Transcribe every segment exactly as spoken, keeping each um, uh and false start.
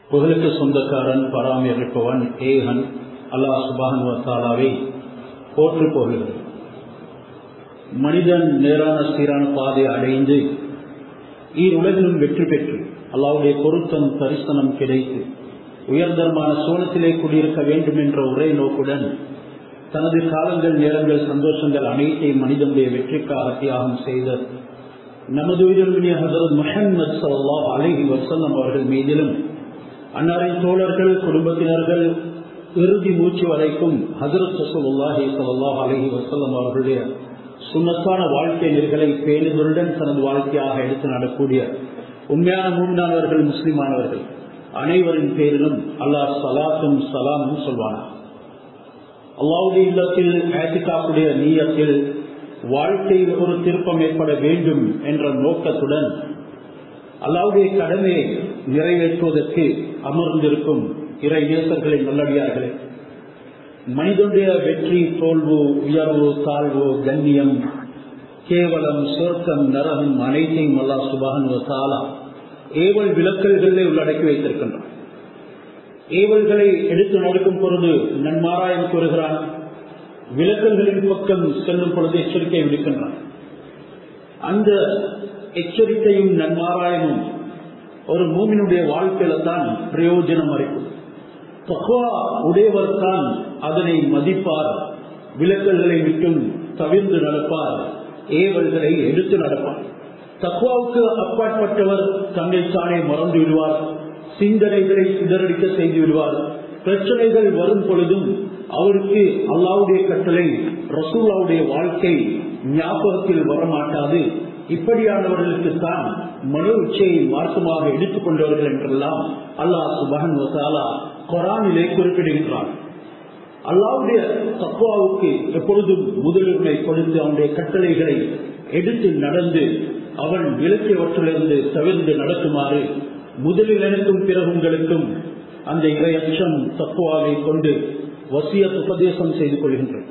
புகழுக்கு சொந்தக்காரன், பராமரிப்பவன், ஏகன் அல்லாஹ் சுப்ஹானஹு வ தஆலாவை போற்று புகழ்கிறேன். மனிதன் நேரான சீரான பாதை அடைந்து ஈருலகிலும் வெற்றி பெற்று அல்லாஹ்வுடைய பொருத்தம் தரிசனம் கிடைத்து உயர்தரமான சோனத்திலே குடியிருக்க வேண்டும் என்ற ஒரே நோக்குடன் தனது காலங்கள், நேரங்கள், சந்தோஷங்கள் அனைத்தையும் மனிதனுடைய வெற்றிக்காக தியாகம் செய்த நமது உயிரிழமினிய ஹஜ்ரத் முஹம்மது ஸல்லல்லாஹு அலைஹி வஸல்லம் அவர்கள் மீதிலும் அன்னாரின் தோழர்கள், குடும்பத்தினர்கள் இறுதி மூச்சு வரைக்கும் ஹஜ்ரத் ரசூலுல்லாஹி ஸல்லல்லாஹு அலைஹி வஸல்லம் அவர்களுடைய சுன்னத்தான வாழ்க்கை நெறிகளை பேணுதலுடன் தனது வாழ்க்கையாக எடுத்து நடக்கூடிய உண்மையான மூமினானவர்கள், முஸ்லிமானவர்கள் அனைவரின் பேரிலும் அல்லாஹ் ஸலாத்தும் ஸலாமும் சொல்வானா. அல்லாஹ்வுடைய இல்லத்தில் இஅ்திகாஃபுடைய நியத்தில் வாழ்க்கையில் ஒரு திருப்பம் ஏற்பட வேண்டும் என்ற நோக்கத்துடன் அல்லாஹ்வுடைய கடமையை நிறைவேற்றுவதற்கு அமர்ந்திருக்கும் இறை நேசர்களின் நல்லடியார்களே, மனிதனுடைய வெற்றி, தோல்வு, உயர்வு, தாழ்வு, கண்ணியம், கேவலம், சொர்க்கம், நரகம் அனைத்தையும் அல்லாஹ் சுப்ஹானஹு வ தஆலா ஏவல் விலக்கல்களை உள்ளடக்கி வைத்திருக்கின்றான். ஏவல்களை எடுத்து நடக்கும் பொழுது நன்மாராயம் கூறுகிறான், விலக்கல்களின் பக்கம் செல்லும் பொழுது எச்சரிக்கை விடுக்கின்றான். அந்த எச்சரிக்கையும் நன்மாராயமும் ஒரு மூமினுடைய வாழ்க்கையில தான் பிரயோஜனம் அளிக்கும். தக்வா உடையவர் தான் அதனை மதிப்பார், விலக்கல்களை விட்டும் தவிர்த்து நடப்பார், ஏவல்களை எடுத்து நடப்பார். தக்வாவுக்கு அப்பாற்பட்டவர் தன்னை தானே மறந்து விடுவார், சிந்தனைகளை சிதறடிக்க செய்து விடுவார். பிரச்சனைகள் வரும் பொழுதும் அவருக்கு அல்லாஹ்வுடைய கட்டளை, ரசூலுல்லாஹ்வுடைய வாழ்க்கை ஞாபகத்தில் வரமாட்டாது. இப்படியானவர்களுக்கு தான் மனோ உச்சையை மார்க்கமாக எடுத்துக் கொண்டவர்கள் என்றெல்லாம் அல்லாஹ் சுப்ஹானஹு வ தஆலா குர்ஆனிலே குறிப்பிடுகின்றான். அல்லாஹ்வுடைய தக்வாவுக்கு எப்பொழுதும் முதலுரிமை கொடுத்து அவனுடைய கட்டளைகளை எடுத்து நடந்து அவன் விலக்கியவற்றிலிருந்து தவிர்த்து நடக்குமாறு முதலில் எனக்கும் பிறகு உங்களுக்கும் அந்த இறையச்சம் தக்வாவை கொண்டு வசியத் உபதேசம் செய்து கொள்கின்றேன்.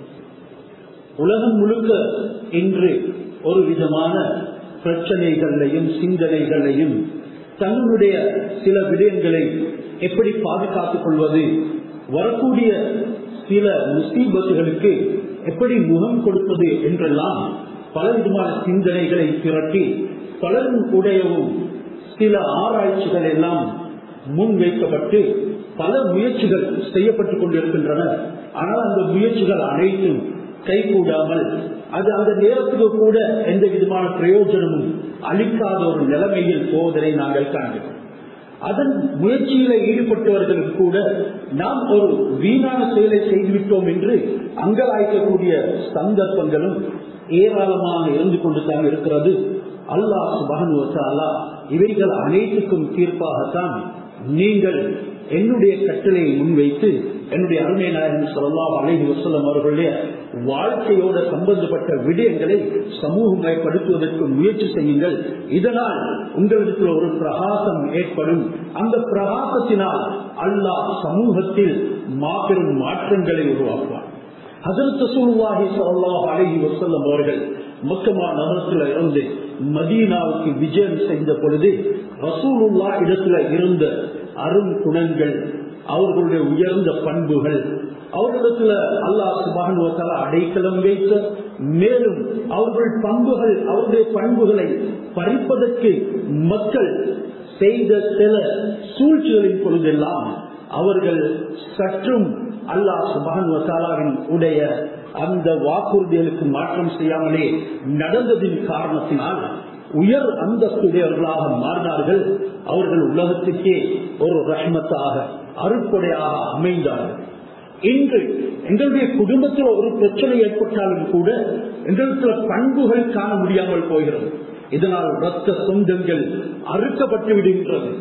உலகம் முழுக்க இன்று ஒரு விதமான பிரச்சனைகளையும் சிந்தனைகளையும் தன்னுடைய சில விடயங்களை எப்படி பாதுகாத்துக் கொள்வது, வரக்கூடிய சில முசீபத்துகளுக்கு எப்படி முகம் கொடுப்பது என்றெல்லாம் பல விதமான சிந்தனைகளை திரட்டி பலரும் உடையவும் சில ஆராய்ச்சிகள் எல்லாம் முன்வைக்கப்பட்டு பல முயற்சிகள் செய்யப்பட்டுக் கொண்டிருக்கின்றன. ஆனால் அந்த முயற்சிகள் அனைத்தும் கைகூடாமல் அது அந்த நேரத்துக்கு கூட எந்த விதமான பிரயோஜனமும் அளிக்காத ஒரு நிலைமையில் போவதனை நாங்கள் காண்கிறோம். அதன் முயற்சியில ஈடுபட்டவர்களுக்கு கூட நாம் ஒரு வீணான செயலை செய்துவிட்டோம் என்று அங்கலாய்க்கக்கூடிய சந்தர்ப்பங்களும் ஏராளமாக இருந்து கொண்டுதான் இருக்கிறது. அல்லாஹ் சுப்ஹானஹு வ தஆலா இவைகள் அனைத்துக்கும் தீர்ப்பாகத்தான் நீங்கள் என்னுடைய கட்டளையை முன்வைத்து என்னுடைய அருமை நாயகம் ஸல்லல்லாஹு அலைஹி வஸல்லம் அவர்களுடைய வாழ்க்கையோட சம்பந்தப்பட்ட விடயங்களை சமூகமயப்படுத்துவதற்கு முயற்சி செய்யுங்கள். இதனால் உங்களிடத்தில் ஒரு பிரகாசம் ஏற்படும். அந்த பிரகாசத்தினால் அல்லாஹ் சமூகத்தில் மாபெரும் மாற்றங்களை உருவாக்குவார். ஹஜ்ரத் ரசூலுல்லாஹி ஸல்லல்லாஹு அலைஹி வஸல்லம் அவர்கள் மக்கா நகரத்தில் இருந்து மதீனாவுக்கு விஜயம் செய்த பொழுது ரசூலுல்லாஹ் இடத்துல இருந்த அரும் குணங்கள், அவர்களுடைய உயர்ந்த பண்புகள், அவர்களிடத்துல அல்லாஹ் சுப்ஹானஹு வ தஆலா அடைக்கலம் வைத்த, மேலும் அவர்கள் பண்புகள் அவருடைய பண்புகளை பறிப்பதற்கு மக்கள் செய்த சில சூழ்ச்சிகளின் பொழுதெல்லாம் அவர்கள் சற்றும் அல்லாஹ் சுப்ஹானஹு வ தஆலாவின் உடைய அந்த வாக்குறுதிகளுக்கு மாற்றம் செய்யாமலே நடந்ததின் காரணத்தினால் உயர் அந்தஸ்துடையவர்களாக மாறினார்கள். அவர்கள் உலகத்துக்கே ஒரு ரஹ்மத்தாக, அருட்கொடையாக அமைந்தார்கள். இன்று எங்களுடைய குடும்பத்தில் ஒரு பிரச்சனை ஏற்பட்டாலும் கூட எங்களுக்கு பண்புகள் காண முடியாமல் போகிறது. இதனால் இரத்த சொந்தங்கள் அறுக்கப்பட்டு விடுகின்றது.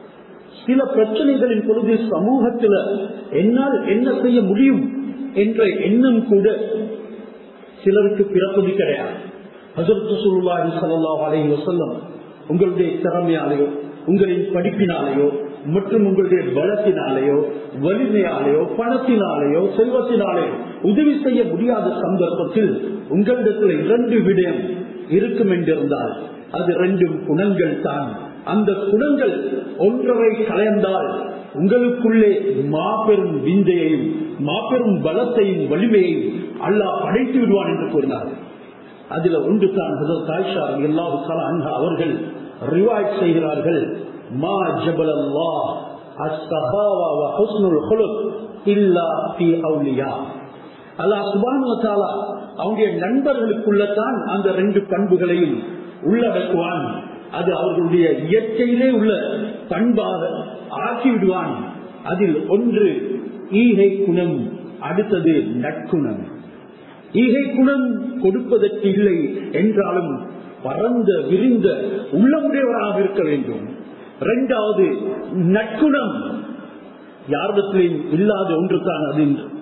சில பிரச்சனைகளின் பொழுது சமூகத்தில் என்னால் என்ன செய்ய முடியும் என்ற எண்ணம் கூட சிலருக்கு பிறப்பது கிடையாது. ஹஜ்ரத் ரசூலுல்லாஹி ஸல்லல்லாஹு அலைஹி வஸல்லம் உங்களுடைய திறமையாலேயோ, உங்களின் படிப்பினாலேயோ, மற்றும் உங்களுடைய பலத்தினாலேயோ, வலிமையாலேயோ, பணத்தினாலேயோ, செல்வத்தினாலேயோ உதவி செய்ய முடியாத சந்தர்ப்பத்தில் உங்களிடத்தில் இரண்டு விடயம் இருக்கும் என்றிருந்தால் அது ரெண்டும் குணங்கள் தான். அந்த குணங்கள் ஒன்றரை கலந்தால் உங்களுக்குள்ளே மாபெரும் விந்தையையும் மாபெரும் பலத்தையும் வலிமையையும் அல்லாஹ் படைத்து விடுவான் என்று கூறினார். அதுல ஒன்று தான் ஹஜ்ரத் ஆயிஷா ரலியல்லாஹு தஆலா அன்ஹா அவர்கள் ரிவாயத் செய்கிறார்கள், மா ஜபலல்லாஹ் அஸ்ஸஹாவா வ ஹுஸ்னுல் குலுக் இல்லா ஃபீ அவுலியா. அல்லாஹ் சுப்ஹானஹு வ தஆலா அவருடைய நண்பர்களுக்குள்ளதான் அந்த ரெண்டு பண்புகளையும் உள்ளடக்குவான். அது அவர்களுடைய இயற்கையிலே உள்ள பண்பாக ஆக்கிவிடுவான். அதில் ஒன்று ஈகை குணம், அடுத்தது நற்குணம். ஈகை குணம் கொடுப்பதற்கு இல்லை என்றாலும் பரந்த விரிந்த உள்ளமுடையவராக இருக்க வேண்டும். இரண்டாவது நற்குணம், யாரிடத்திலும் இல்லாத ஒன்று தான் அது.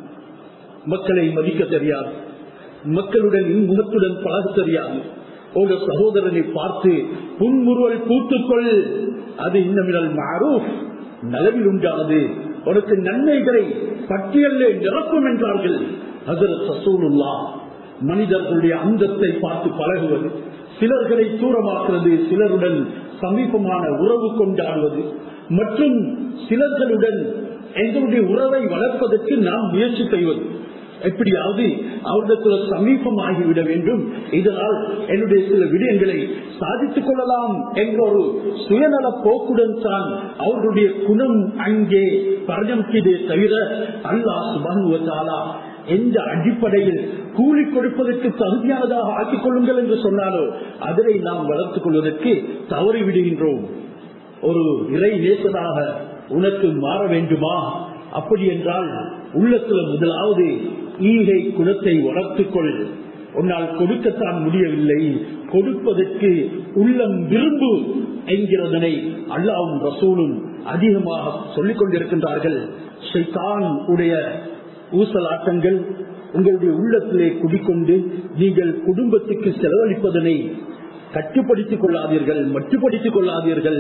மக்களை மதிக்க தெரியாது, மக்களுடன் இன்முகத்துடன் பழக தெரியாது. ஒரு சகோதரனை பார்த்து புன்முறுவல் பூத்துக்கொள், அது இன்னமினல் மஅரூஃப், நலவில் உண்டானது, உனக்கு நன்மைகளை பட்டியலே நிரப்பும் என்றார்கள் ஹஜ்ரத் ரசூலுல்லாஹ். மனிதர்களுடைய அந்தத்தை பார்த்து பழகுவது, சிலர்களை தூரமாக்குவது, சிலருடன் சமீபமான உறவு கொண்டாடுவது மற்றும் சிலர்களுடன் எங்களுடைய உறவை வளர்ப்பதற்கு நாம் முயற்சி செய்வது, எப்படியாவது அவர்களுக்கு சமீபமாகிவிட வேண்டும், இதனால் என்னுடைய சில விடயங்களை சாதித்துக் கொள்ளலாம் என்ற ஒரு சுயநல போக்குடன் தான் அவர்களுடைய குணம் அங்கே பரஞ்சம்கிதே தவிர அல்லாஹ் சுப்ஹானஹு வ தஆலா எந்த அடிப்படையில் கூலி கொடுப்பதற்கு தகுதியானதாக ஆக்கிக் கொள்ளுங்கள் என்று சொன்னாலோ அதனை நாம் வளர்த்துக் கொள்வதற்கு தவறி விடுகின்றோம். ஒரு இறை நேசனாக உனக்கு மாற வேண்டுமா? அப்படி என்றால் உள்ளத்துல முதலாவது ஈகை குணத்தை வளர்த்துக்கொள். உன்னால் கொடுக்கத்தான் முடியவில்லை, கொடுப்பதற்கு உள்ளம் விரும்பு என்கிறதனை அல்லாஹ்வும் ரசூலும் அதிகமாக சொல்லிக் கொண்டிருக்கின்றார்கள். ஷைத்தான் உடைய ஊசலாட்டங்கள் உங்களுடைய உள்ளத்திலே குடிக்கொண்டு நீங்கள் குடும்பத்துக்கு செலவழிப்பதனை கட்டுப்படுத்திக் கொள்ளாதீர்கள், மட்டுப்படுத்திக் கொள்ளாதீர்கள்.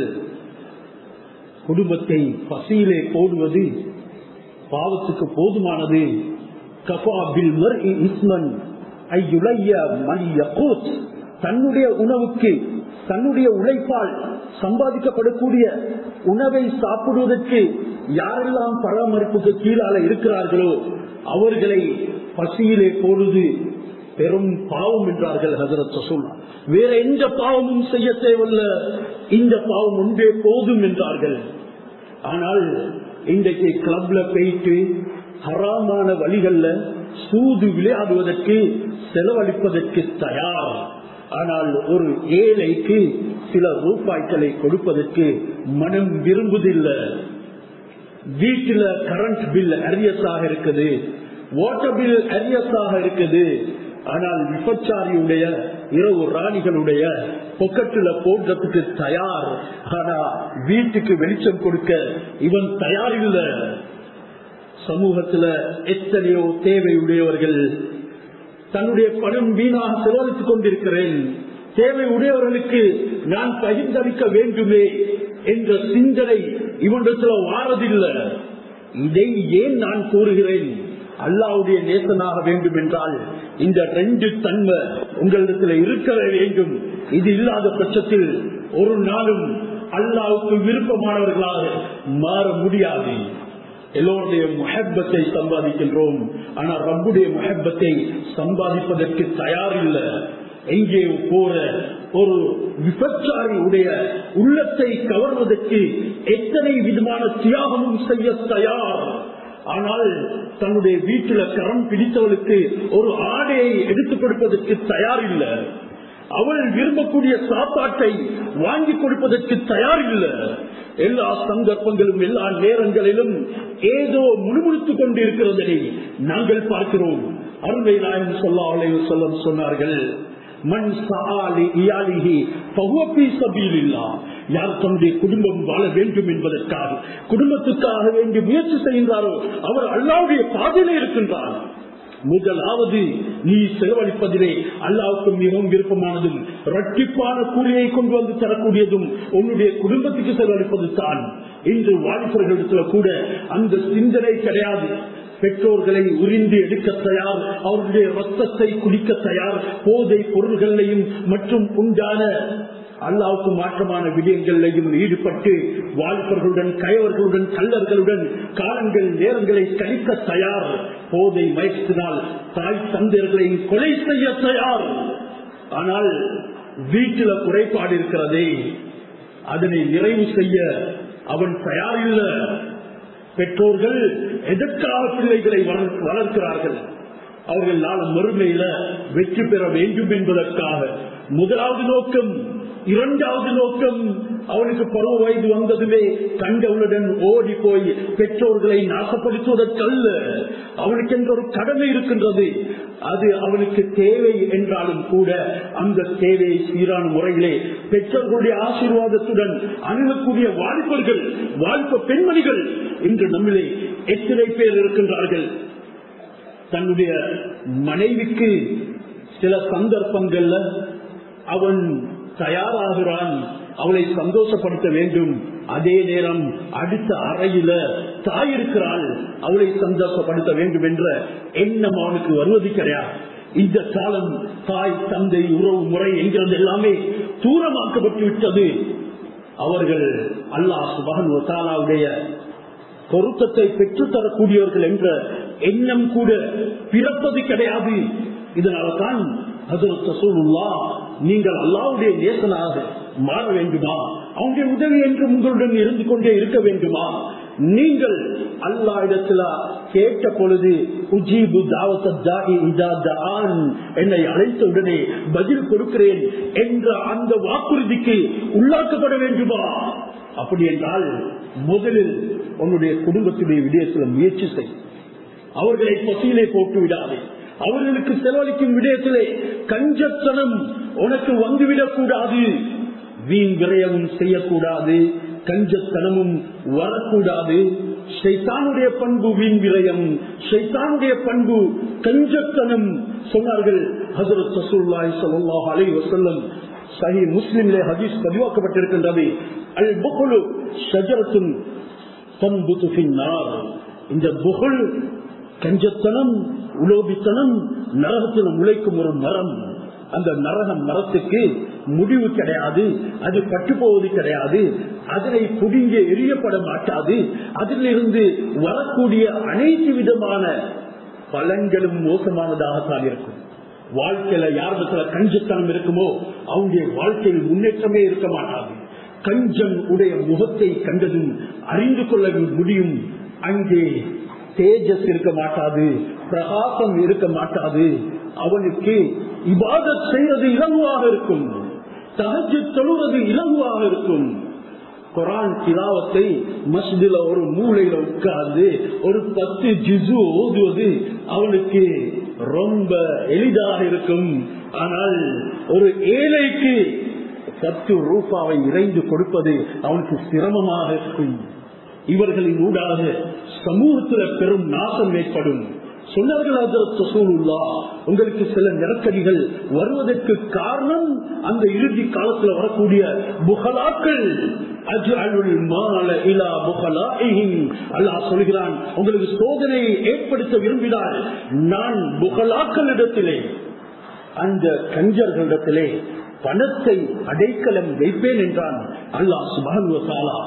குடும்பத்தை பசியிலே போடுவது பாவத்துக்கு போதுமானது. கஃபா பில் மர்இ இஸ்மன் ஐயுலைய மன் யகூத், தன்னுடைய உணவுக்கு தன்னுடைய உழைப்பால் சம்பாதிக்கப்படக்கூடிய உணவை சாப்பிடுவதற்கு யாரெல்லாம் பராமரிப்புக்கு கீழால இருக்கிறார்களோ அவர்களை பசியிலே போடுவது பெரும் பாவம் என்றார்கள் ஹஜ்ரத் ரசூலுல்லாஹ். வேற எந்த பாவமும் செய்ய தேவையில்ல, இந்த பாவம் ஒன்றே போதும் என்றார்கள். ஆனால் இன்றைக்கு கிளப்ல போயிட்டு ஹராமான வழிகள்ல சூது விளையாடுவதற்கு செலவழிப்பதற்கு தயார். ஆனால் ஒரு ஏழைக்கு சில ரூபாய்களை கொடுப்பதற்கு மனம் விரும்புதில்லை. வீட்டில கரண்ட் பில் அரியஸாக இருக்குது, வாட்டர் பில் அரியஸாக இருக்குது. ஆனால் விபச்சாரியுடைய இரவு ராணிகளுடைய பொக்கெட்டுல போடுறதுக்கு தயார். ஆனா வீட்டுக்கு வெளிச்சம் கொடுக்க இவன் தயார் இல்லை. சமூகத்துல எத்தனையோ தேவையுடையவர்கள் தன்னுடைய பணம் வீணாக செலவழித்துக் கொண்டிருக்கிறேன், தேவை உடையவர்களுக்கு நான் பகிர்ந்தளிக்க வேண்டுமே என்ற சிந்தனை இவனிடத்துல வாரதில்லை. இதை ஏன் நான் கூறுகிறேன்? அல்லாஹ்வுடைய நேசனாக வேண்டும் என்றால் இந்த ரெண்டு தன்மை உங்களிடத்தில் இருக்க வேண்டும். இது இல்லாத பட்சத்தில் ஒரு நாளும் அல்லாஹ்வுக்கு விருப்பமானவர்களாக மாற முடியாது. எல்லோருடைய முஹப்பத்தை சம்பாதிக்கின்றோம், ஆனால் ரப்புடைய முஹப்பத்தை சம்பாதிப்பதற்கு தயார் இல்லை. எங்கே போற ஒரு விபச்சாரி உடைய உள்ளத்தை கவர்வதற்கு எத்தனை விதமான தியாகமும் செய்ய தயார். ஆனால் தன்னுடைய வீட்டில கரம் பிடித்தவளுக்கு ஒரு ஆடையை எடுத்துக் கொடுப்பதற்கு தயார் இல்லை. அவள் விரும்பக்கூடிய சாப்பாட்டை வாங்கி கொடுப்பதற்கு தயார் இல்லை. எல்லா சந்தர்ப்பங்களும் எல்லா நேரங்களிலும் ஏதோ முணுமுணுத்துக் கொண்டிருக்கிறதை நாங்கள் பார்க்கிறோம். அருமை நாயகம் ஸல்லல்லாஹு அலைஹி வஸல்லம் சொன்னார்கள், மன் சஆலி இயாலிஹி ஃபஹுவ ஃபீ சபீலில்லாஹ். யார் தன்னுடைய குடும்பம் வாழ வேண்டும் என்பதற்காக குடும்பத்துக்காக வேண்டி முயற்சி செய்கின்றாரோ அவர் அல்லாஹ்வுடைய பாதையிலே இருக்கின்றார். முதலாவது நீ செலவழிப்பதிலே அல்லாஹ்வுக்கு மிகவும் விருப்பமானதும் இரட்டிப்பான கூலியை கொண்டு வந்து தரக்கூடியதும் உன்னுடைய குடும்பத்துக்கு செலவழிப்பது தான். இன்று வாலிபர்களிடத்துல கூட அந்த சிந்தனை கிடையாது. பெற்றோர்களை உறிந்து எடுக்க தயார், அவர்களுடைய ரத்தத்தை குடிக்க தயார், போதை பொருள்களையும் மற்றும் உண்டான அல்லாஹ்வுக்கு மாற்றமான விடயங்களிலும் ஈடுபட்டு வாலிபர்களுடன் கயவர்களுடன் கள்ளர்களுடன் காலங்கள் நேரங்களை கழிக்க தயார். போதை மயக்கினால் தாய் தந்தையர்களை கொலை செய்ய தயார். ஆனால் வீட்டில குறைபாடு இருக்கிறதே, அதனை நிறைவு செய்ய அவன் தயாரில்ல. பெற்றோர்கள் எதற்காக பிள்ளைகளை வளர்க்கிறார்கள்? அவர்கள் நாளை மறுமையில வெற்றி பெற வேண்டும் என்பதற்காக. முதலாவது நோக்கம். இரண்டாவது நோக்கம், அவனுக்கு பருவ வயது வந்ததுமே கண்டவுடன் ஓடி போய் பெற்றோர்களை நாசப்படுத்துவதற்கல்ல. அவனுக்கு என்ற ஒரு கடமை இருக்கின்றது. அது அவனுக்கு தேவை என்றாலும் கூட அந்த தேவையை சீரான முறையிலே பெற்றோர்களுடைய ஆசீர்வாதத்துடன் அணுகக்கூடிய வாலிபர்கள், வாலிப பெண்மணிகள் இன்று நம்மிலே எத்தனை பேர் இருக்கின்றார்கள்? தன்னுடைய மனைவிக்கு சில சந்தர்ப்பங்கள்ல அவன் தயாராகிறான், அவளை சந்தோஷப்படுத்த வேண்டும். அதே நேரம் அடுத்த அறையில தாய் இருக்கிறாள், அவளை சந்தோஷப்படுத்த வேண்டும் என்ற எண்ணம் அவனுக்கு வருவது கிடையாது. இந்த காலம் தாய் தந்தை உறவு முறை என்கிறது எல்லாமே தூரமாக்கப்பட்டு விட்டது. அவர்கள் அல்லாஹ் சுப்ஹானஹு வ தஆலாவுடைய பொருத்தத்தை பெற்றுத்தரக்கூடியவர்கள் என்ற எண்ணம் கூட பிறப்பது கிடையாது. இதனால்தான் ஹஜ்ரத் ரசூலுல்லாஹ், நீங்கள் அல்லாஹ்வுடைய நேசனாக மாற வேண்டுமா, அவனுடைய உதவி என்று உங்களுடன் இருந்து கொண்டே இருக்க வேண்டுமா, நீங்கள் அல்லாஹ் இடத்துல கேட்ட பொழுது உஜீபு தாவத் தாஇ இதா தஆன், என்னை அழைத்த உடனே பதில் கொடுக்கிறேன் என்ற அந்த வாக்குறுதிக்கு உள்ளாக்கப்பட வேண்டுமா? அப்படி என்றால் முதலில் உன்னுடைய குடும்பத்துடைய விடயத்தில் முயற்சி செய். அவர்களை பசியிலே போட்டு விடாதே. அவர்களுக்கு செலவழிக்கும் விடயத்திலே கஞ்சத்தனம் உனக்கு வந்துவிடக் கூடாது. வீண் விரயமும் செய்யக்கூடாது, கஞ்சத்தனமும் வரக்கூடாது. ஷைத்தானுடைய பண்பு வீண் விரயம், ஷைத்தானுடைய பண்பு கஞ்சத்தனம். சொன்னார்கள் ஹஜ்ரத் ரசூலுல்லாஹி ஸல்லல்லாஹு அலைஹி வஸல்லம், சஹீஹ் முஸ்லிமிலே ஹதீஸ் பதிவாக்கப்பட்டிருக்கின்றது, அல் புக்லு ஷஜரத்துன் தன்புது ஃபின்னார். இந்த புகழ், கஞ்சத்தனம், உலோபித்தனம் நரகத்தில் முளைக்கும் ஒரு மரம். அந்த நரக மரத்துக்கு முடிவு கிடையாது, அது பட்டு போவது கிடையாது, அதனை புடிங்க எரியப்பட மாட்டாது. அதிலிருந்து வரக்கூடிய அனைத்து விதமான பலன்களும் மோசமானதாகத்தான் இருக்கும். வாழ்க்கையில யாரிடத்துல கஞ்சத்தனம் இருக்குமோ அவங்களுடைய வாழ்க்கையில் முன்னேற்றமே இருக்க மாட்டாது. கஞ்சம் உடைய முகத்தை கண்டதும் அறிந்து கொள்ள முடியும், அங்கே தேஜஸ் இருக்க மாட்டாது, பிரகாசம் இருக்க மாட்டாது. அவனுக்கு இபாதத் செய்வது இலகுவாக இருக்கும், தஹஜ்ஜுத் தொழுவது இலகுவாக இருக்கும். குர்ஆன் திலாவத்தை மஸ்ஜிதுல ஒரு மூலையில உட்கார்ந்து ஒரு பத்து ஜுஸு ஓதுவது அவனுக்கு ரொம்ப எளிதாக இருக்கும். ஆனால் ஒரு ஏழைக்கு பத்து ரூபாவை இறைந்து கொடுப்பது அவனுக்கு சிரமமாக இருக்கும். இவர்களின் ஊடாக சமூகத்தில் பெரும் நாசம் ஏற்படும். சொன்னார்கள் ஹஜ்ரத் ரசூலுல்லாஹ், உங்களுக்கு சில நெருக்கடிகள் வருவதற்கு காரணம் அந்த இறுதி காலத்தில் வரக்கூடிய புகலாக்கள். அஜ்அலுல் மால இலா புகலாஇஹிம், அல்லாஹ் சொல்கிறான், உங்களுக்கு சோதனையை ஏற்படுத்த விரும்பினால் நான் புகலாக்களிடத்திலே, அந்த கஞ்சர்களிடத்திலே பணத்தை அடைக்கலம் வைப்பேன் என்றான் அல்லாஹ் சுப்ஹானஹு வ தஆலா.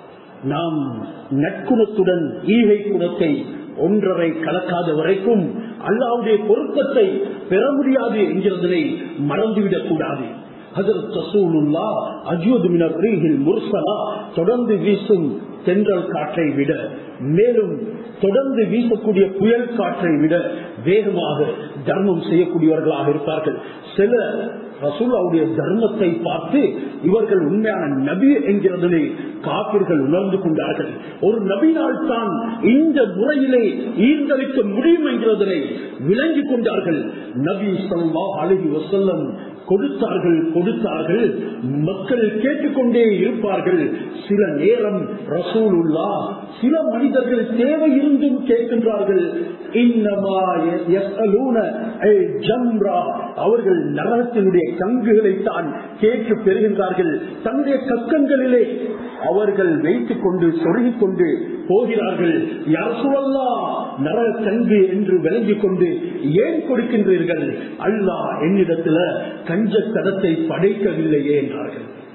நாம் நற்குணத்துடன் ஈகை குணத்தை ஒன்றரை கலக்காத வரைக்கும் அல்லாஹ்வுடைய பொருத்தத்தை பெற முடியாது என்கிறதனை மறந்துவிடக் கூடாது. ஹஜ்ரத் ரசூலுல்லாஹ் அஜ்வது மினர் ரீஹில் முர்ஸலா, தொடர்ந்து வீசும் தென்றல் காற்றை விட, மேலும் தொடர்ந்து வீசக்கூடிய புயல் காற்றை விட வேகமாக தர்மம் செய்யக்கூடியவர்களாக இருப்பார்கள். சில ரசூலுல்லாஹ்வுடைய தர்மத்தை பார்த்து இவர்கள் உண்மையான நபி என்கிறதனை காபிர்கள் உணர்ந்து கொண்டார்கள். ஒரு நபியினால் தான் இந்த முறையிலே ஈர்ந்தளிக்க முடியும் என்கிறதனை விளங்கிக் கொண்டார்கள். நபி ஸல்லல்லாஹு அலைஹி வஸல்லம் கொடுத்தார்கள் கொடுத்தார்கள் மக்கள் கேட்டுக்கொண்டே இருப்பார்கள். சில நேரம் ரசூலுல்லாஹ் சில மனிதர்கள் தேவை இருந்தும் கேட்கின்றார்கள். இன்னமா யஸ்அலூன அல் ஜம்ரா, அவர்கள் நரகத்தினுடைய கங்குகளை தான் கேட்டு பெறுகின்றார்கள். தன்னுடைய கக்கங்களிலே அவர்கள் வைத்துக் கொண்டு சொருகிக் கொண்டு போகிறார்கள். யா ரசூலல்லாஹ், நரக கங்கு என்று விளங்கிக் கொண்டு ஏன் கொடுக்கின்றீர்கள்? அல்லாஹ் என்னிடத்துல கஞ்சத்தனத்தை படைக்கவில்லையே என்றார்கள்.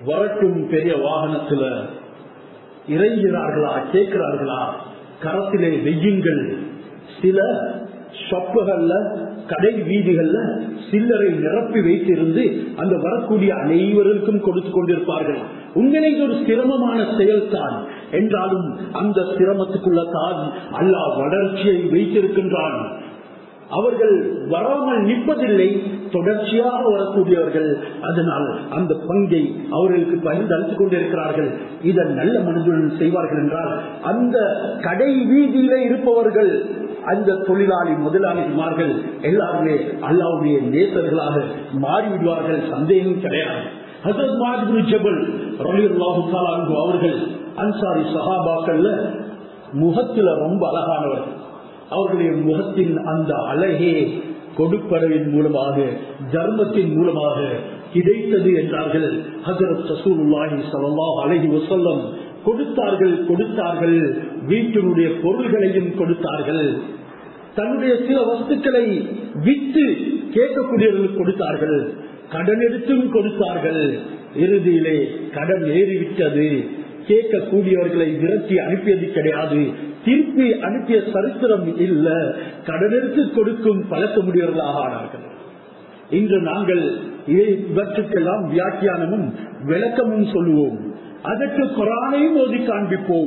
வரட்டும் பெரிய வாகனத்துல இறங்கிறார்களா கேட்கிறார்களா, கரத்திலே வெய்யுங்கள். சில ஷாப்புகள்ல கடை வீதிகள்ல சில்லறை நிரப்பி வைத்திருந்து அந்த வரக்கூடிய அனைவருக்கும் கொடுத்து கொண்டிருப்பார்கள். உண்மையிலே ஒரு சிரமமான செயல்தான் என்றாலும் அந்த சிரமத்துக்குள்ள தான் அல்லாஹ் வளர்ச்சியை வைத்திருக்கின்றான். அவர்கள் வராமல் நிற்பதில்லை, தொடர்ச்சியாக வரக்கூடியவர்கள். அதனால் அந்த பங்கை அவர்களுக்கு பகிர்ந்து அளித்துக் கொண்டிருக்கிறார்கள். இதை நல்ல மனதுடன் செய்வார்கள் என்றால் அந்த கடை வீதியிலே இருப்பவர்கள், அந்த தொழிலாளி முதலாளிமார்கள் எல்லாருமே அல்லாஹ்வுடைய நேசர்களாக மாறிவிடுவார்கள், சந்தேகம் கிடையாது. ஹஜ்ரத் முஆத் இப்னு ஜபல் ரலியல்லாஹு தஆலா அன்ஹு அவர்கள் அன்சாரி சஹாபாக்கள்ல முகத்துல ரொம்ப அழகானவர். அவர்களுடைய முகத்தின் அந்த அழகே கொடுப்படவின் மூலமாக தர்மத்தின் மூலமாக கிடைத்தது என்றார்கள். ஹஜ்ரத் ரசூலுல்லாஹி ஸல்லல்லாஹு அலைஹி வஸல்லம் கொடுத்தார்கள் கொடுத்தார்கள் வீட்டினுடைய பொருள்களையும் கொடுத்தார்கள். தன்னுடைய சில வஸ்துக்களை விற்று கேட்கக்கூடியவர்களுக்கு கொடுத்தார்கள். கடன் எடுத்தும் கொடுத்தார்கள். இறுதியிலே கடன் ஏறிவிட்டது, கேட்கக்கூடியவர்களை விரட்டி அனுப்பியது கிடையாது, திருப்பி அனுப்பிய சரித்திரம் இல்ல. கடன் எடுத்து கொடுக்கும் பழக்கமுடையவர்களாக ஆனார்கள். இன்று நாங்கள் இவற்றுக்கெல்லாம் வியாக்கியானமும் விளக்கமும் சொல்லுவோம். அதற்கு குர்ஆனையும் ஓதி காண்பிப்போம்.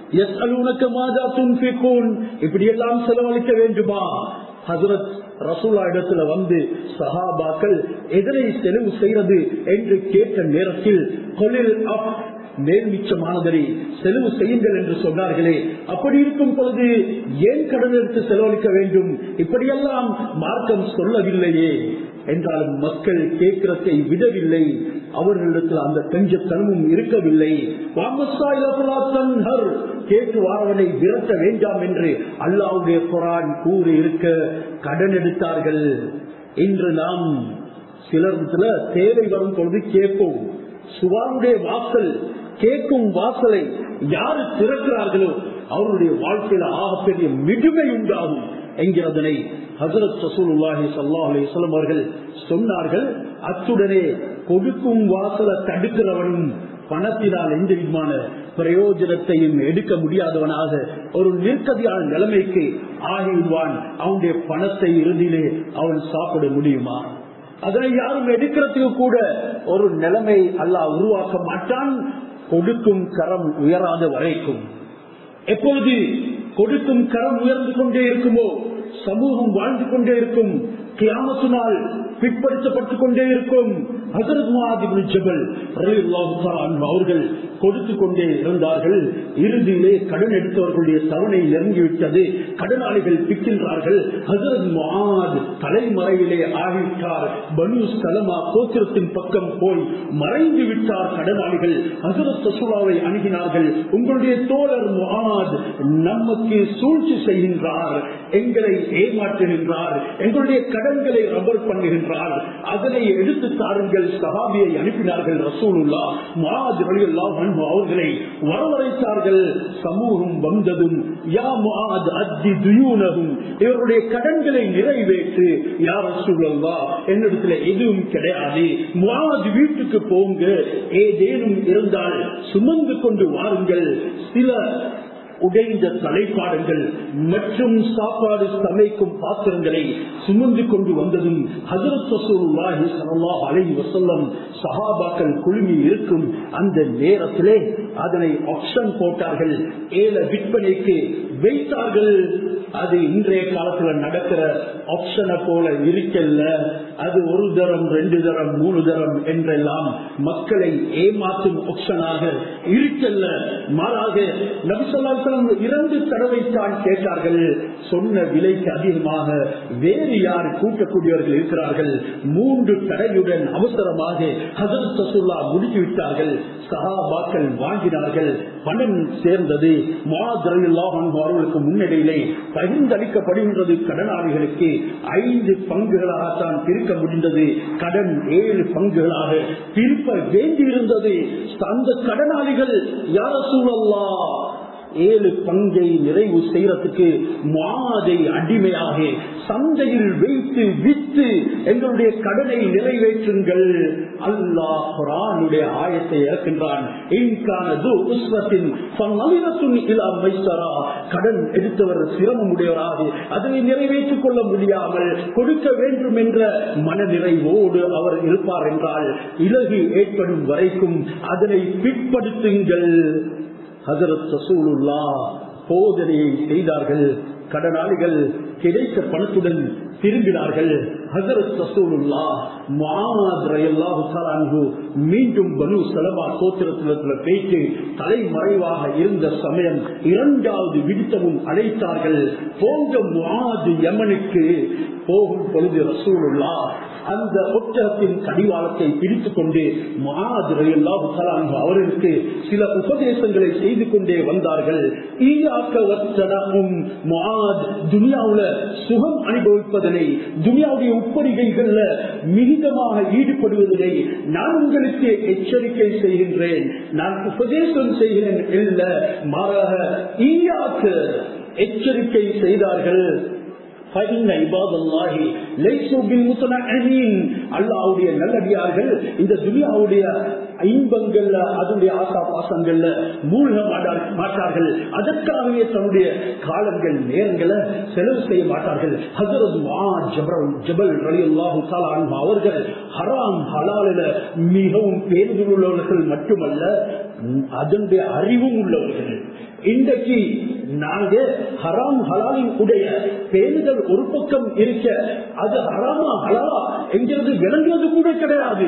இப்படி எல்லாம் செலவழிக்க வேண்டுமா? ஹஜ்ரத் ரசூலா இடத்துல வந்து சஹாபாக்கள் எதனை செலவு செய்வது என்று கேட்ட நேரத்தில் கொலில் அப் மேல்மிச்சமானதை செலவு செய்யுங்கள் என்று சொன்னார்களே, அப்படி இருக்கும் பொழுது ஏன் கடன் எடுத்து செலவழிக்க வேண்டும்? இப்படியெல்லாம் மார்க்கம் சொல்லவில்லையே. என்றாலும் மக்கள் கேட்கிறதை விடவில்லை, அவர்களிடத்தில் அந்த கஞ்சத்தனமும் இருக்கவில்லை. கேட்டு வாரவனை விரட்ட வேண்டாம் என்று அல்லாஹ்வுடைய குர்ஆன் கூறி இருக்க கடன் எடுத்தார்கள். இன்று நாம் சிலர் தேவை வரும் பொழுது கேட்போம். சுவாருடைய வாசல் கேட்கும் வாசலை யாரு திறக்கிறார்களோ அவருடைய வாழ்க்கையில ஆகப்பெரிய மிகுமை உண்டாகும் என்கிறதனை ஹஜ்ரத் ரசூலுல்லாஹி ஸல்லல்லாஹு அலைஹி வஸல்லம் அவர்கள் சொன்னார்கள். அத்துடனே கொடுக்கும் வாசலை தடுக்கிறவனும் பணத்தினால் எந்த விதமான பிரயோஜனத்தையும் எடுக்க முடியாதவனாக ஒரு நிற்கதியான நிலைமைக்கு ஆகிவிடுவான். அவனுடைய பணத்தை இறுதியிலே அவன் சாப்பிட முடியுமா? அதனை யாரும் எடுக்கிறதுக்கு கூட ஒரு நிலைமை அல்லாஹ் உருவாக்க மாட்டான். கொடுக்கும் கரம் உயராத வரைக்கும். எப்பொழுது கொடுக்கும் கரம் உயர்ந்து கொண்டே இருக்குமோ சமூகம் வாழ்ந்து கொண்டே இருக்கும், கியாமத்து நாள் பிற்படுத்தப்பட்டுக் கொண்டே இருக்கும். ஹஜ்ரத் முஆத் இப்னு ஜபல் ரலியல்லாஹு தஆலா அன்ஹு அவர்கள் கொடுத்து கொண்டே இருந்தார்கள். இறுதியிலே கடன் எடுத்தவர்களுடைய தவணை நெருங்கிவிட்டது. கடனாளிகள் பிக்கின்றார்கள். ஹஜ்ரத் முஆத் தலைமறையிலே ஆகிவிட்டார். பனு சலமா கோத்திரத்தின் பக்கம் போய் மறைந்து விட்டார். கடனாளிகள் ஹஜ்ரத் ரசூலுல்லாஹை அணுகினார்கள். உங்களுடைய தோழர் முஆத் நமக்கு சூழ்ச்சி செய்கின்றார், எங்களை ஏமாற்றுகின்றார், எங்களுடைய கடன்களை ரப்பர் பண்ணுகின்றார், அதனை எடுத்து தாருங்கள். சஹாபியை அனுப்பினார்கள். ரசூலுல்லாஹ் முஆத் ரலியல்லாஹு அன்ஹு அவர்களை வரவழைத்தார்கள். சமூகம் வந்ததும் யா முஆத் அத்தி துயூனஹும், இவருடைய கடன்களை நிறைவேற்று. யா ரசூலுல்லாஹ் என்னிடத்தில் எதுவும் கிடையாது, முஆத் வீட்டுக்கு போங்க, ஏதேனும் இருந்தால் சுமந்து கொண்டு வாருங்கள். சில உடைந்த தலைப்பாடுகள் மற்றும் சாப்பாடு சமைக்கும் பாத்திரங்களை சுமந்து கொண்டு வந்ததும் ஹஜ்ரத் ரசூலுல்லாஹி ஸல்லல்லாஹு அலைஹி வஸல்லம் சஹாபாக்கள் குழுமி இருக்கும் அந்த நேரத்திலே அதனை ஆப்ஷன் போட்டார்கள், ஏல விற்பனைக்கு வைத்தார்கள். அது இன்றைய காலத்துல நடக்கிற ஆப்ஷனை போல இருக்கல்ல. அது ஒரு தரம், ரெண்டு தரம், மூணு தரம் என்றெல்லாம் மக்களை ஏமாற்றும் ஆப்ஷனாக இருக்கல்ல. மாறாக நபி ஸல்லல்லாஹு அலைஹி வஸல்லம் இரண்டு தடவை தான் கேட்டார்கள். சொன்ன விலைக்கு அதிகமாக வேறு யார் கூட்டக்கூடியவர்கள் இருக்கிறார்கள்? மூன்று தடையுடன் அவசரமாக ஹஜ்ரத் ரசூலுல்லாஹ் முடித்து விட்டார்கள். சஹாபாக்கள் வாங்கினார்கள். பணம் சேர்ந்தது. முஆத் ரலியல்லாஹு அன்ஹு அவர்களுக்கு முன்னிலையிலே பகிர்ந்தளிக்கப்படுகின்றது. கடனாளிகளுக்கு ஐந்து பங்குகளாகத்தான் பிரிக்க முடிந்தது. கடன் ஏழு பங்குகளாக பிரிக்க வேண்டியிருந்தது. அந்த கடனாளிகள் யா ரசூலல்லாஹ் ஏழு பங்கை நிறைவு செய்யறதுக்கு முஆதை அடிமையாக சந்தையில் வைத்து விற்று எங்களுடைய கடனை நிறைவேற்றுங்கள். அல்லாஹ் குர்ஆனுடைய ஆயத்தை இறக்கின்றான். கடன் எடுத்தவர் சிரமம் உடையவராக அதனை நிறைவேற்றிக் கொள்ள முடியாமல் கொடுக்க வேண்டும் என்ற மனநிறைவோடு அவர் இருப்பார் என்றால் இலகு ஏற்படும் வரைக்கும் அதனை பிற்படுத்துங்கள். ஹஜ்ரத் ரசூலுல்லாஹ் போதனையை செய்தார்கள். கடனாளிகள் கிடைத்த பணத்துடன் திரும்பினார்கள். ஹஜ்ரத் ரசூலுல்லாஹ் முஆத் ரலியல்லாஹு தஆலா அன்ஹு மீண்டும் பனு சலமா கோத்திரத்தில் பேச்சு தலைமறைவாக இருந்த சமயம் இரண்டாவது விடுத்தமும் அழைத்தார்கள். போங்க முஆத் யமனுக்கு. போகும் பொழுது ரசூலுல்லாஹ் அந்த ஒட்டகத்தின் கடிவாளத்தை பிடித்துக் கொண்டு முஆத் ரலியல்லாஹு தஆலா அன்ஹு அவர்களுக்கு சில உபதேசங்களை செய்து கொண்டே வந்தார்கள். ஈயாக்க வத்தனஹும் முஆத் துனியாவுல சுகம் அனுபவிப்பதனை துனியாவுடைய உப்பரிகைகள்ல மிகுதமாக ஈடுபடுவதனை நான் உங்களுக்கு எச்சரிக்கை செய்கின்றேன். நான் உபதேசம் செய்கிறேன் இல்ல, மாறாக ஈயாக்க எச்சரிக்கை செய்தார்கள். அல்லாஹ்வுடைய நல்லடியார்கள் இந்த துனியாவுடைய இன்பங்கள்ல அதனுடைய ஆசா பாசங்கள்ல மூழ்க மாட்டார்கள். அதற்காகவே தன்னுடைய காலங்கள் நேரங்களை செலவு செய்ய மாட்டார்கள். ஹஜ்ரத் முஆத் ஜபல் ரலியல்லாஹு தஆலா அன்ஹு அவர்கள் ஹராம் ஹலாலில மிகவும் பேருதல் உள்ளவர்கள் மட்டுமல்ல, அதனுடைய அறிவும் உள்ளவர்கள். இன்றைக்கு நாங்க ஹராம் ஹலாலின் உடைய பேணுதல் ஒரு பக்கம் இருக்க அது ஹராமா ஹலாலா என்கிறது விளங்குவது கூட கிடையாது.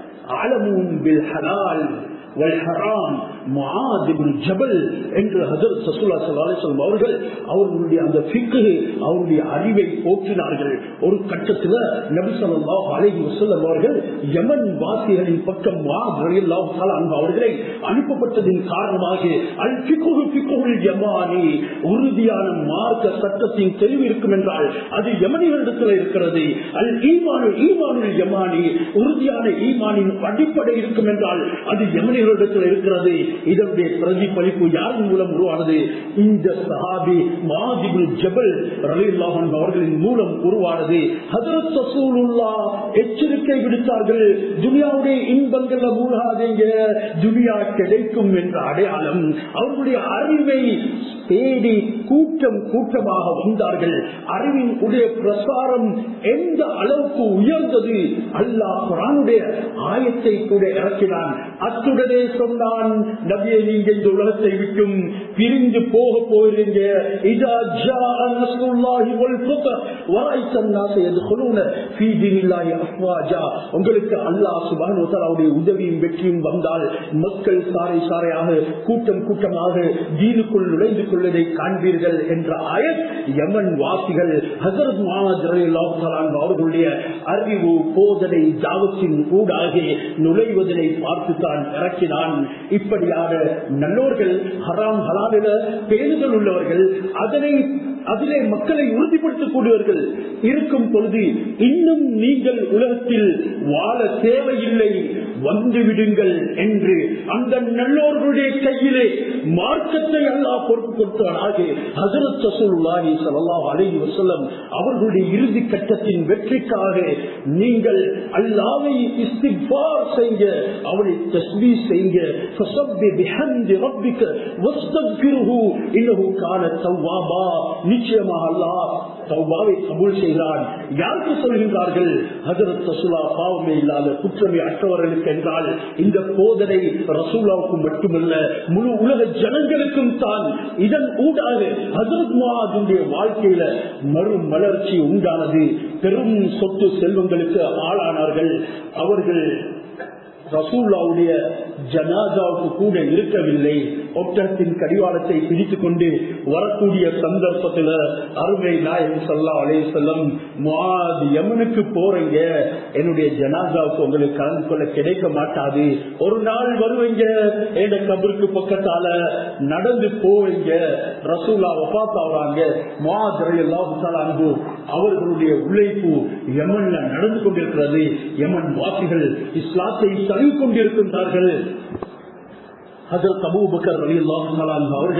ஆலமும் பில் ஹலால் வல் ஹராம் முஆத் இப்னு ஜபல் என்று ஹஜ்ரத் ரசூலுல்லாஹி ஸல்லல்லாஹு அலைஹி வஸல்லம் அவர்கள் அவர்களுடைய அந்த ஃபிக்ஹ் அவருடைய அறிவை போற்றினார்கள். ஒரு கட்டத்தில் நபி ஸல்லல்லாஹு அலைஹி வஸல்லம் அவர்கள் யமன் வாசிகளின் பக்கம் முஆத் ரலியல்லாஹு தஆலா அன்ஹு அவர்களை அனுப்பப்பட்டதின் காரணமாக அல் ஃபிக்ஹு ஃபிக்ஹுல் யமானி உறுதியான மார்க்க சட்டத்தின் தெளிவு இருக்கும் என்றால் அது யமனிகளிடத்தில் இருக்கிறது. அல் ஈமானு ஈமானுல் யமானி உறுதியான ஈமானின் அடிப்படை இருக்கும் என்றால் அது யமனிகளிடத்தில் இருக்கிறது. இதனுடைய பிரதிபலிப்பு யாரின் மூலம் உருவானது? இந்த சஹாபி முஆத் இப்னு ஜபல் ரலியல்லாஹு அன்ஹு அவர்களின் மூலம் உருவானது. ஹஜ்ரத் ரசூலுல்லாஹ் எச்சரிக்கை விடுத்தார்கள். துனியாவுடைய இன்பங்கள்ல மூழ்காதீங்க, துனியா கிடைக்கும் என்ற அடையாளம். அவர்களுடைய அறிவை தேடி கூட்டம் கூட்டமாக வந்தார்கள். அறிவின் உடைய பிரசாரம் எந்த அளவுக்கு உயர்ந்தது? அல்லாஹ் குர்ஆனுடைய ஆயத்தை கூட இறக்கினான். அத்துடனே சொன்னான், நபியே நீங்க இந்த உலகத்தை விட்டும் பிரிந்து போக போகிறீங்க. இதா ஜாஅ நஸ்ருல்லாஹி வல் ஃபத்ஹ் வரைத الناس يدخلون في دين الله افواجا. உங்களுக்கு அல்லாஹ் சுப்ஹானஹு வ தஆலாவுடைய உதவியும் வெற்றியும் வந்தால் மக்கள் சாரை சாரையாக கூட்டம் கூட்டமாக தீனுக்குள் நுழைந்து கொள்வதை காண்பீர்கள் என்ற ஆயத் யமன் வாசிகள் ஹஜ்ரத் முஆத் ரலியல்லாஹு தஆலா அவர்களுடைய அறிவு போதனை தாவத்தின் ஊடாக நுழைவதனை பார்த்துத்தான் இறக்கினான். இப்படியாக நல்லோர்கள் ஹராம் ஹலாலில பேணுதல் உள்ளவர்கள் அதனை அதிலே மக்களை உறுதிப்படுத்தக்கூடியவர்கள் இருக்கும் பொழுது இன்னும் நீங்கள் உலகத்தில் வாழ தேவையில்லை, வந்துவிடுங்கள் என்று அந்த நல்லோர்களுடைய கையிலே மார்க்கத்தை அல்லாஹ் பொறுப்பு கொடுத்தானாக ஹஜ்ரத் ரசூலுல்லாஹி ஸல்லல்லாஹு அலைஹி வஸல்லம் அவர்களுடைய இறுதி கட்டத்தின் வெற்றிக்காக நீங்கள் அல்லாஹ்வை இஸ்திக்பார் செய்யுங்க, அவனை தஸ்பீஹ் செய்யுங்க. ஃபஸப்பி பிஹம்தி ரப்பிக வஸ்தக்ஃபிருஹு இன்னஹு கான தவ்வாபா. நிச்சயமாக அல்லாஹ் தௌபாவை கபூல் செய்கிறான். யாருக்கு சொல்கின்றார்கள்? ஹஜ்ரத் ரசூலுல்லாஹ் பாவமே இல்லாத குற்றமே அற்றவர்களுக்கு என்றால் இந்த போதனை ரசூலுல்லாஹ்வுக்கு மட்டுமல்ல முழு உலக ஜனங்களுக்கும் தான். இதன் ஊடாக ஹஜ்ரத் முஆதுடைய வாழ்க்கையில மறு மலர்ச்சி உண்டானது. பெரும் சொத்து செல்வங்களுக்கு ஆளானார்கள். அவர்கள் ரசூலுல்லாஹ்வுடைய ஜனாசாவுக்கு கூட இருக்கவில்லை. ஒட்டகத்தின் கடிவாளத்தை பிடித்துக் கொண்டு வரக்கூடிய சந்தர்ப்பத்தில் அருமை நாயகம் ஸல்லல்லாஹு அலைஹி வஸல்லம் முஆத் யமனுக்கு போறீங்க, என்னுடைய ஜனாசாவுக்கு உங்களுக்கு கலந்து கொள்ள கிடைக்க மாட்டாது, ஒரு நாள் வருவீங்க என் கபருக்கு பக்கத்தால நடந்து போவீங்க. ரசூலுல்லாஹ் வஃபாத் ஆகுறாங்க. முஆத் ரலியல்லாஹு தஆலா அன்ஹு அவர்களுடைய உழைப்பு யமன்ல நடந்து கொண்டிருக்கிறது. யமன் வாசிகள் இஸ்லாத்தை தழுவிக் கொண்டிருக்கின்றார்கள். ஹஜ்ரத் அபூபக்கர் ரலியல்லாஹு தஆலா அன்ஹு அவர்கள்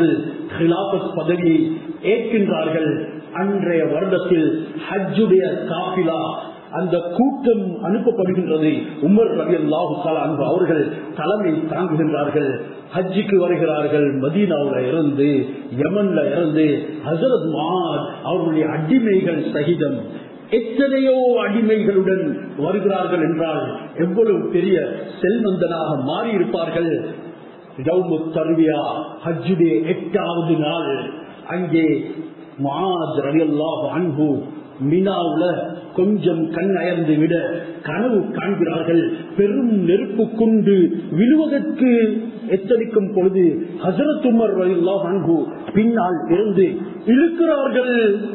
ஹிலாபத் பதவியை ஏற்கின்றார்கள். அன்றைய வருடத்தில் ஹஜ்ஜுடைய காபிலா அந்த கூட்டம் அனுப்பப்படுகின்றது. உமர் ரலியல்லாஹு தஆலா அன்ஹு அவர்கள் தலைமை தாங்குகின்றார்கள். ஹஜ்ஜுக்கு வருகிறார்கள். மதீனாவுல இருந்து, யமன்ல இருந்து ஹஜ்ரத் முஆத் அவர்களுடைய அடிமைகள் சகிதம் எத்தனையோ அடிமைகளுடன் வருகிறார்கள் என்றால் எவ்வளவு பெரிய செல்வந்தனாக மாறி இருப்பார்கள். தர்வியா ஹஜ்ஜுடைய எட்டாவது நாள் அங்கே முஆத் ரலியல்லாஹு அன்ஹு மினாவுல கொஞ்சம் கண் அயர்ந்து விட கனவு காண்கிறார்கள். பெரும் நெருப்பு கொண்டு விழுவதற்கு எச்சரிக்கும் பொழுது ஹஜ்ரத் உமர் ரலியல்லாஹு அன்ஹு பின்னால் இருந்து இழுக்கிறார்கள்.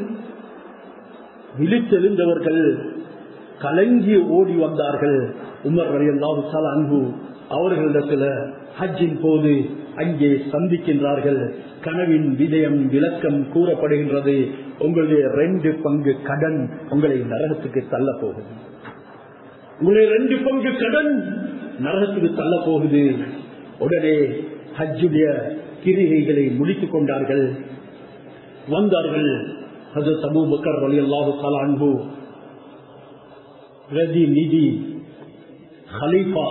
விழித்தெழுந்தவர்கள் கலங்கி ஓடி வந்தார்கள். உமர் ரலியல்லாஹு தஆலா அன்ஹு அவர்களிடத்தில் ஹஜ்ஜின் போது அங்கே சந்திக்கின்றார்கள். கனவின் விடயம் விளக்கம் கூறப்படுகின்றது. உங்களுடைய ரெண்டு பங்கு கடன் உங்களை நரகத்துக்கு தள்ள போகுது. உங்களுடைய ரெண்டு பங்கு கடன் நரகத்துக்கு தள்ள போகுது. உடனே ஹஜ்ஜுடைய கிரிகைகளை முடித்துக் கொண்டார்கள். வந்தார்கள். ஹஜ்ரத் அபூ பக்கர் ரலியல்லாஹு தஆலா அன்ஹு பிரதிநிதி ஹலீஃபா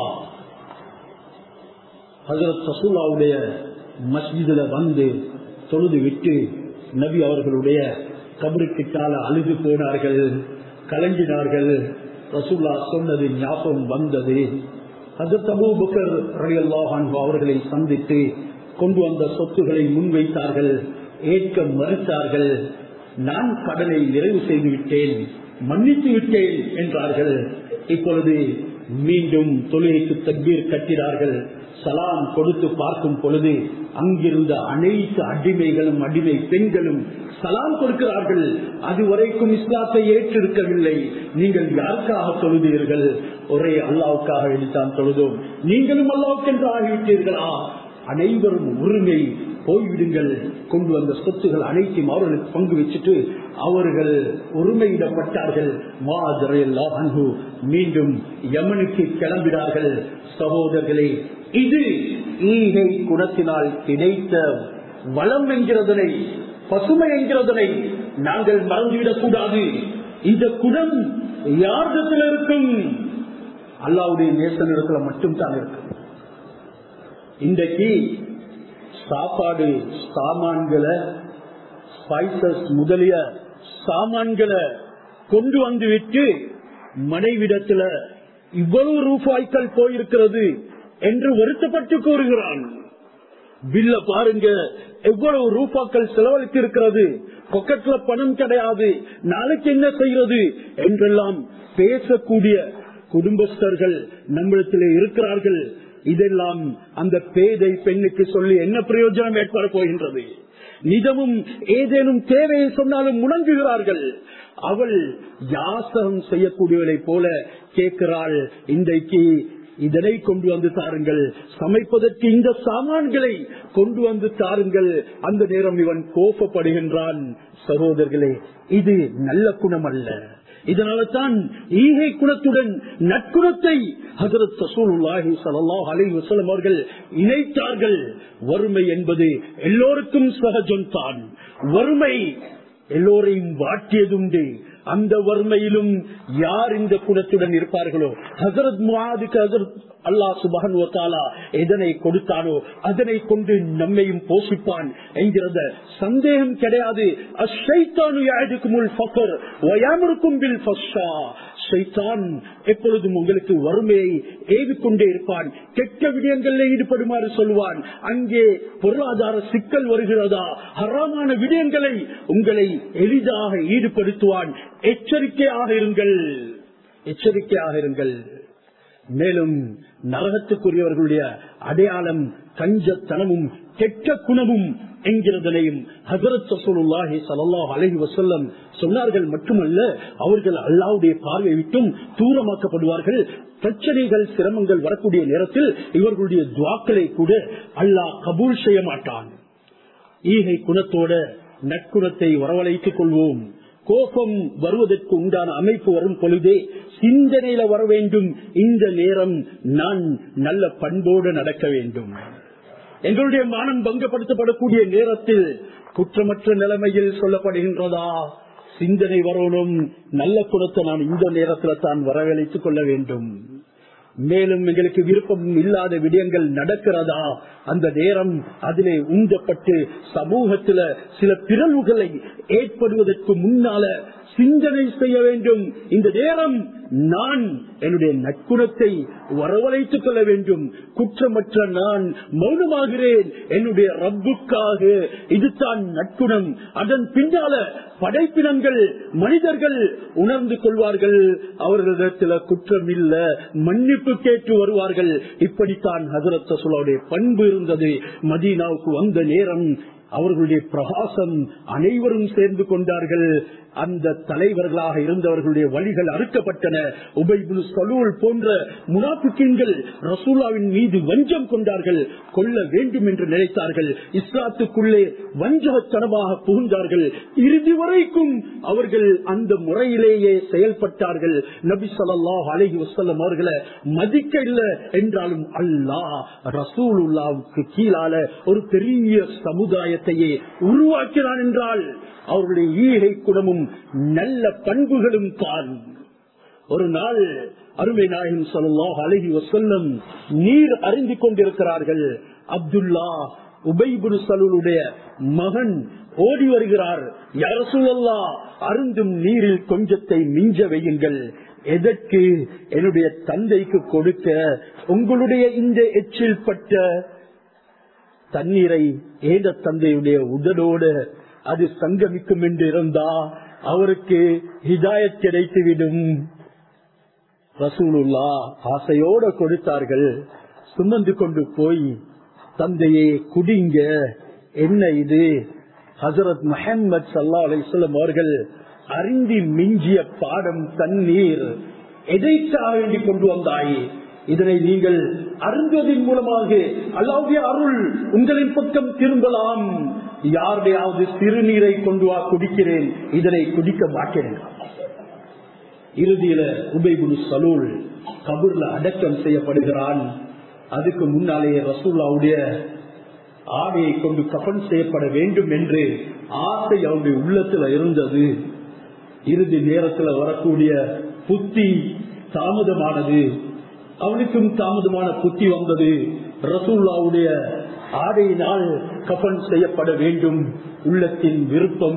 ஹஜ்ரத் ரசூலுல்லாஹ்வுடைய மஸ்ஜிதுல வந்து தொழுது விட்டு நபி அவர்களுடைய கபருக்கு கால அழுது போனார்கள், கலங்கினார்கள். ரசூலுல்லாஹ் சொன்னது ஞாபகம் வந்தது. ஹஜ்ரத் அபூ பக்கர் ரலியல்லாஹு அன்ஹு அவர்களை சந்தித்து கொண்டு வந்த சொத்துக்களை முன்வைத்தார்கள். ஏற்க மறுத்தார்கள். நான் கடனை நிறைவு செய்து விட்டேன், மன்னித்து விட்டேன் என்றார்கள். இப்பொழுது மீண்டும் தொழுகைக்கு தக்பீர் கட்டினார்கள். சலாம் கொடுத்து பார்க்கும் பொழுது அங்கிருந்த அனைத்து அடிமைகளும் அடிமை பெண்களும் சலாம் கொடுக்கிறார்கள். அதுவரைக்கும் இஸ்லாத்தை ஏற்றிருக்கவில்லை. நீங்கள் யாருக்காக தொழுதீர்கள்? ஒரே அல்லாவுக்காக எழுத்தான் தொழுதோம். நீங்களும் அல்லாவுக்கென்று ஆகிவிட்டீர்களா? அனைவரும் உரிமை போய்விடுங்கள். கொண்டு வந்த சொத்துகள் அனைத்தையும் அவர்களுக்கு பங்கு வச்சுட்டு அவர்கள் உரிமையிடப்பட்டார்கள். முஆத் ரலியல்லாஹு அன்ஹு மீண்டும் யமனுக்கு கிளம்பினார்கள். சகோதரர்களே, இது ஈகை குணத்தினால் கிடைத்த வளம் என்கிறதனை, பசுமை என்கிறதனை நாங்கள் மறந்துவிடக் கூடாது. இந்த குணம் யாரிடத்தில் இருக்கும்? அல்லாஹ்வுடைய நேசனிடத்துல மட்டும் தான் இருக்கும். இன்றைக்கு சாப்பாடு சாமான்களை, ஸ்பைசஸ் முதலிய சாமான்களை கொண்டு வந்து விட்டு மனைவிடத்துல இவ்வளவு ரூபாய்கள் போயிருக்கிறது என்று வருத்தப்பட்டு கூறுகிறான். பில்ல பாருங்க, எவ்வளவு ரூபாய்கள் செலவழித்து இருக்கிறது, பொக்கெட்ல பணம் கிடையாது, நாளைக்கு என்ன செய்யறது என்றெல்லாம் பேசக்கூடிய குடும்பஸ்தர்கள் நம்மிடத்திலே இருக்கிறார்கள். இதெல்லாம் அந்த பேதை பெண்ணுக்கு சொல்லி என்ன பிரயோஜனம் ஏற்பட போகின்றது? நிதமும் ஏதேனும் தேவையை சொன்னாலும் முணங்குகிறார்கள். அவள் யாசகம் செய்யக்கூடியவளை போல கேட்கிறாள். இன்றைக்கு இதனை கொண்டு வந்து தாருங்கள், சமைப்பதற்கு இந்த சாமான்களை கொண்டு வந்து தாருங்கள். அந்த நேரம் இவன் கோபப்படுகின்றான். சகோதரர்களே, இது நல்ல குணம் அல்ல. இதனால தான் ஈகை குணத்துடன் நற்குணத்தை ஹஜ்ரத் ரசூலுல்லாஹி ஸல்லல்லாஹு அலைஹி வஸல்லம் அவர்கள் இணைத்தார்கள். வறுமை என்பது எல்லோருக்கும் சகஜம் தான். வறுமை எல்லோரையும் வாட்டியதுண்டு. அந்த வறுமையிலும் யார் இந்த குணத்துடன் இருப்பார்களோ, ஹஜ்ரத் முஆதுக்கு ஹஜ்ரத் அல்லாஹ் சுப்ஹானஹு வ தஆலா எதனை கொடுத்தானோ அதனை கொண்டு நம்மையும் போஷிப்பான் என்கிறத சந்தேகம் கிடையாது. அஷைத்தானு யஅதுகுமுல் ஃபக்ர் வ யஅமுருக்கும் பில் ஃபஹ்ஷா. ஷைத்தான் எப்பொழுதும் உங்களுக்கு வறுமையை ஏவிக்கொண்டே இருப்பான், கெட்ட விடயங்களில் ஈடுபடுமாறு சொல்வான். அங்கே பொருளாதார சிக்கல் வருகிறதா, ஹராமான விடயங்களை உங்களை எளிதாக ஈடுபடுத்துவான். எச்சரிக்கையாக இருங்கள், எச்சரிக்கையாக இருங்கள். மேலும் நரகத்துக்குரியவர்களுடைய அடையாளம் கஞ்சத்தனமும் கெட்ட குணமும் என்கிறதனையும் ஹஜ்ரத் ரசூலுல்லாஹி ஸல்லல்லாஹு அலைஹி வஸல்லம் சொன்னார்கள். மட்டுமல்ல, அவர்கள் அல்லாஹ்வுடைய பார்வை விட்டும் தூரமாக்கப்படுவார்கள். பிரச்சனைகள் சிரமங்கள் வரக்கூடிய நேரத்தில் இவர்களுடைய துஆக்களை கூட அல்லாஹ் கபூல் செய்ய மாட்டான். ஈகை குணத்தோட நற்குணத்தை வரவழைத்துக் கொள்வோம். கோபம் வருவதற்கு உண்டான அமைப்பு வரும் பொழுதே சிந்தனையில வர வேண்டும். இந்த நேரம் நான் நல்ல பண்போடு நடக்க வேண்டும், எங்களுடைய மானம் பங்கப்படுத்தப்படக்கூடிய நேரத்தில் குற்றமற்ற நிலைமையில் சொல்லப்படுகின்றதா? சிந்தனை வரணும், நல்ல குணத்தை நான் இந்த நேரத்தில் தான் வரவழைத்துக் கொள்ள வேண்டும். மேலும் எங்களுக்கு விருப்பம் இல்லாத விடயங்கள் நடக்கிறதா? அந்த நேரம் அதிலே உந்தப்பட்டு சமூகத்தில சில பிறழ்வுகளை ஏற்படுவதற்கு முன்னால சிந்தனை செய்ய வேண்டும். இந்த நேரம் நான் என்னுடைய நற்குணத்தை வரவழைத்துக் கொள்ள வேண்டும். குற்றமற்ற நான் மௌனமாகிறேன் என்னுடைய ரப்புக்காக. இதுதான் நற்குணம். அதன் பின்னால படைப்பினங்கள் மனிதர்கள் உணர்ந்து கொள்வார்கள். அவர்களிடத்தில் குற்றம் இல்ல, மன்னிப்பு கேட்டு வருவார்கள். இப்படித்தான் ஹஜ்ரத் ரசூலுல்லாஹ்வுடைய பண்பு இருந்தது. மதீனாவுக்கு வந்த நேரம் அவர்களுடைய பிரகாசம் அனைவரும் சேர்ந்து கொண்டார்கள். அந்த தலைவர்களாக இருந்தவர்களுடைய வழிகள் அறுக்கப்பட்டன. உபை இப்னு சலூல் போன்ற முனாஃபிக்கீன்கள் ரசூலுல்லாஹ்வின் மீது வஞ்சம் கொண்டார்கள், கொல்ல வேண்டும் என்று நினைத்தார்கள். இஸ்லாத்துக்குள்ளே வஞ்சகத்தனமாக புகுந்தார்கள். இறுதி வரைக்கும் அவர்கள் அந்த முறையிலேயே செயல்பட்டார்கள். நபி ஸல்லல்லாஹு அலைஹி வஸல்லம் அவர்களை மதிக்க இல்லை என்றாலும் அல்லாஹ் ரசூலுல்லாஹ்வுக்கு கீழால ஒரு பெரிய சமுதாயத்தையே உருவாக்கினான் என்றால் அவருடைய ஈகை குணமும் நல்ல பண்புகளும் தான். ஒரு நாள் அருமை நாயகம் ஸல்லல்லாஹு அலைஹி வஸல்லம் நீர் அருந்திக் கொண்டிருக்கிறார்கள். அப்துல்லா உபை இப்னு சலூலுடைய மகன் ஓடி வருகிறார். யா ரசூலல்லாஹ், அருந்தும் நீரில் கொஞ்சத்தை மிஞ்ச வையுங்கள். எதற்கு? என்னுடைய தந்தைக்கு கொடுக்க. உங்களுடைய இந்த எச்சில் பட்ட தண்ணீரை ஏத தந்தையுடைய உடலோடு அது சங்கமிக்கும் என்று இருந்தா அவருக்கு ஹிதாயத் கிடைத்துவிடும். ரசூலுல்லாஹ் ஆசையோடு கொடுத்தார்கள். சுமந்து கொண்டு போய் தந்தையே குடிங்க. என்ன இது? ஹஜ்ரத் முஹம்மது ஸல்லல்லாஹு அலைஹி வஸல்லம் அவர்கள் அறிந்தி மிஞ்சிய பாடம் தண்ணீர். எதைக்காக வேண்டி கொண்டு வந்தாயே? இதனை நீங்கள் அருந்துவதன் மூலமாக அல்லாஹ்வுடைய அருள் உங்களின் பக்கம் திரும்பலாம். யாருடையாவது சிறுநீரை கொண்டு வா, குடிக்கிறேன். இதனை குடிக்க மாட்டேன். இறுதியில உபை இப்னு சலூல் கபூர்ல அடக்கம் செய்யப்படுகிறான். அதுக்கு முன்னாலேயே ரசூலுல்லாஹ்வுடைய ஆடையை கொண்டு கஃன் செய்யப்பட வேண்டும் என்று ஆசை அவருடைய உள்ளத்துல இருந்தது. இறுதி நேரத்தில் வரக்கூடிய புத்தி தாமதமானது. அவனுக்கும் தாமதமான புத்தி வந்தது. ரசூலுல்லாஹ்வுடைய ஆடையினால் கஃன் செய்யப்பட வேண்டும். உள்ளத்தின் விருப்பம்.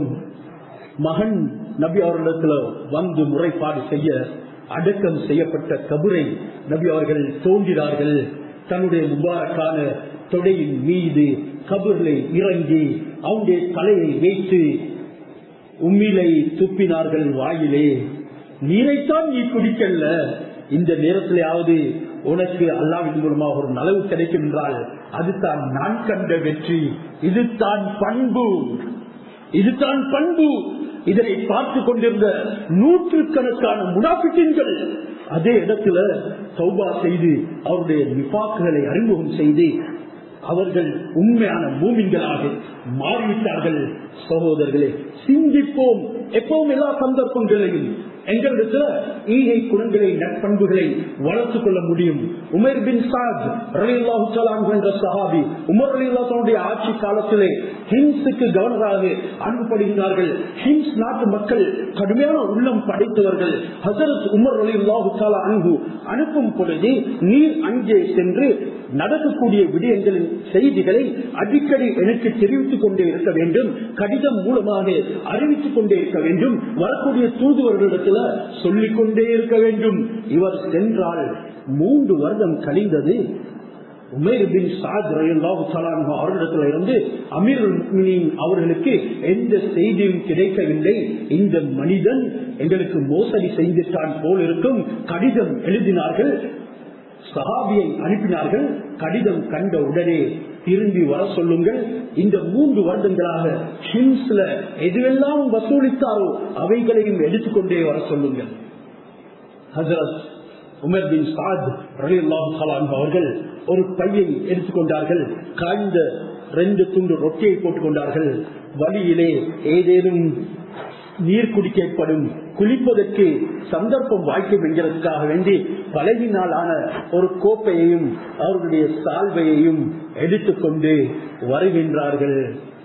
மகன் நபி அவர்களிடத்தில் வந்து முறைப்பாடு செய்ய அடக்கம் செய்யப்பட்ட கபரை நபி அவர்கள் தோன்றினார்கள். தன்னுடைய முபாரக்கான தொடையின் மீது கபர்களை இறங்கி அவனுடைய தலையை வைத்து உம்மிலை துப்பினார்கள் வாயிலே. நீரைத்தான் நீ குடிக்கல, இந்த நேரத்திலேயாவது உனக்கு அல்லாஹ்வின் மூலமாக ஒரு நலவு கிடைக்கும் என்றால் அதுதான் நான் கண்ட வெற்றி. இதுதான் பண்பு, இதுதான் பண்பு. இதனை பார்த்து கொண்டிருந்த நூற்றுக்கணக்கான முனாஃபிக்கீன்கள் அதே இடத்துல தௌபா செய்து அவருடைய நிஃபாக்குகளை அறிமுகம் செய்து அவர்கள் உண்மையான மூமின்களாக மாறிவிட்டார்கள். சகோதரர்களே, சிந்திப்போம். எப்பவும் எல்லா சந்தர்ப்பங்களையும் எங்களிடத்துல ஈகை குணங்களை நற்பண்புகளை வளர்த்துக் கொள்ள முடியும். உமர் பின் சாத் ரலியல்லாஹு தஆலா அன்ஹு என்ற சஹாபி உமர் ரலியல்லாஹு தஆலாவுடைய ஆட்சி காலத்திலே ஹிம்ஸுக்கு கவர்னராக அனுப்பப்படுகிறார்கள். ஹிம்ஸ் நாட்டு மக்கள் கடுமையான உள்ளம் படைத்தவர்கள். ஹஜரத் உமர் ரலியல்லாஹு தஆலா அன்ஹு அனுப்பும் பொழுது நீர் அங்கே சென்று நடக்கக்கூடிய விடயங்களின் செய்திகளை அடிக்கடி எனக்கு தெரிவித்துக் கொண்டே இருக்க வேண்டும். கடிதம் மூலமாக அறிவித்துக் கொண்டே இருக்க வேண்டும். வரக்கூடிய தூதுவர்களிடத்தில் சொல்லிக் கொண்டே இருக்க வேண்டும். இவர் சென்றால் மூன்று வருடம் கழிந்தது. உமைர் பின் சாத் ரலியல்லாஹு தஆலா அன்ஹு அவர்களிடத்தில் இருந்து அமீருல் முஃமினீன் அவர்களுக்கு எந்த செய்தியும் கிடைக்கவில்லை. இந்த மனிதன் எங்களுக்கு மோசடி செய்துட்டான் போல் இருக்கும். கடிதம் எழுதினார்கள், சஹாபியை அனுப்பினார்கள். கடிதம் கண்ட உடனே திரும்பி வர சொல்லுங்கள். இந்த மூன்று வருடங்களாக ஹிம்ஸ்ல எதுவெல்லாம் வசூலித்தாரோ அவைகளையும் எடுத்துக்கொண்டே வர சொல்லுங்கள். ஹஜ்ரத் உமர் பின் சாத் ரலியல்லாஹு தஆலா அன்ஹு அவர்கள் ஒரு பையை எடுத்துக்கொண்டார்கள். காய்ந்த ரெண்டு துண்டு ரொட்டியை போட்டுக் கொண்டார்கள். வழியிலே ஏதேனும் நீர் குடிக்க ஏற்படும், குளிப்பதற்கு சந்தர்ப்பம் வாய்க்கும் என்கிறதுக்காக வேண்டி பழகினாலான ஒரு கோப்பையையும் அவர்களுடைய சால்வையையும் எடுத்துக்கொண்டு வருகின்றார்கள்.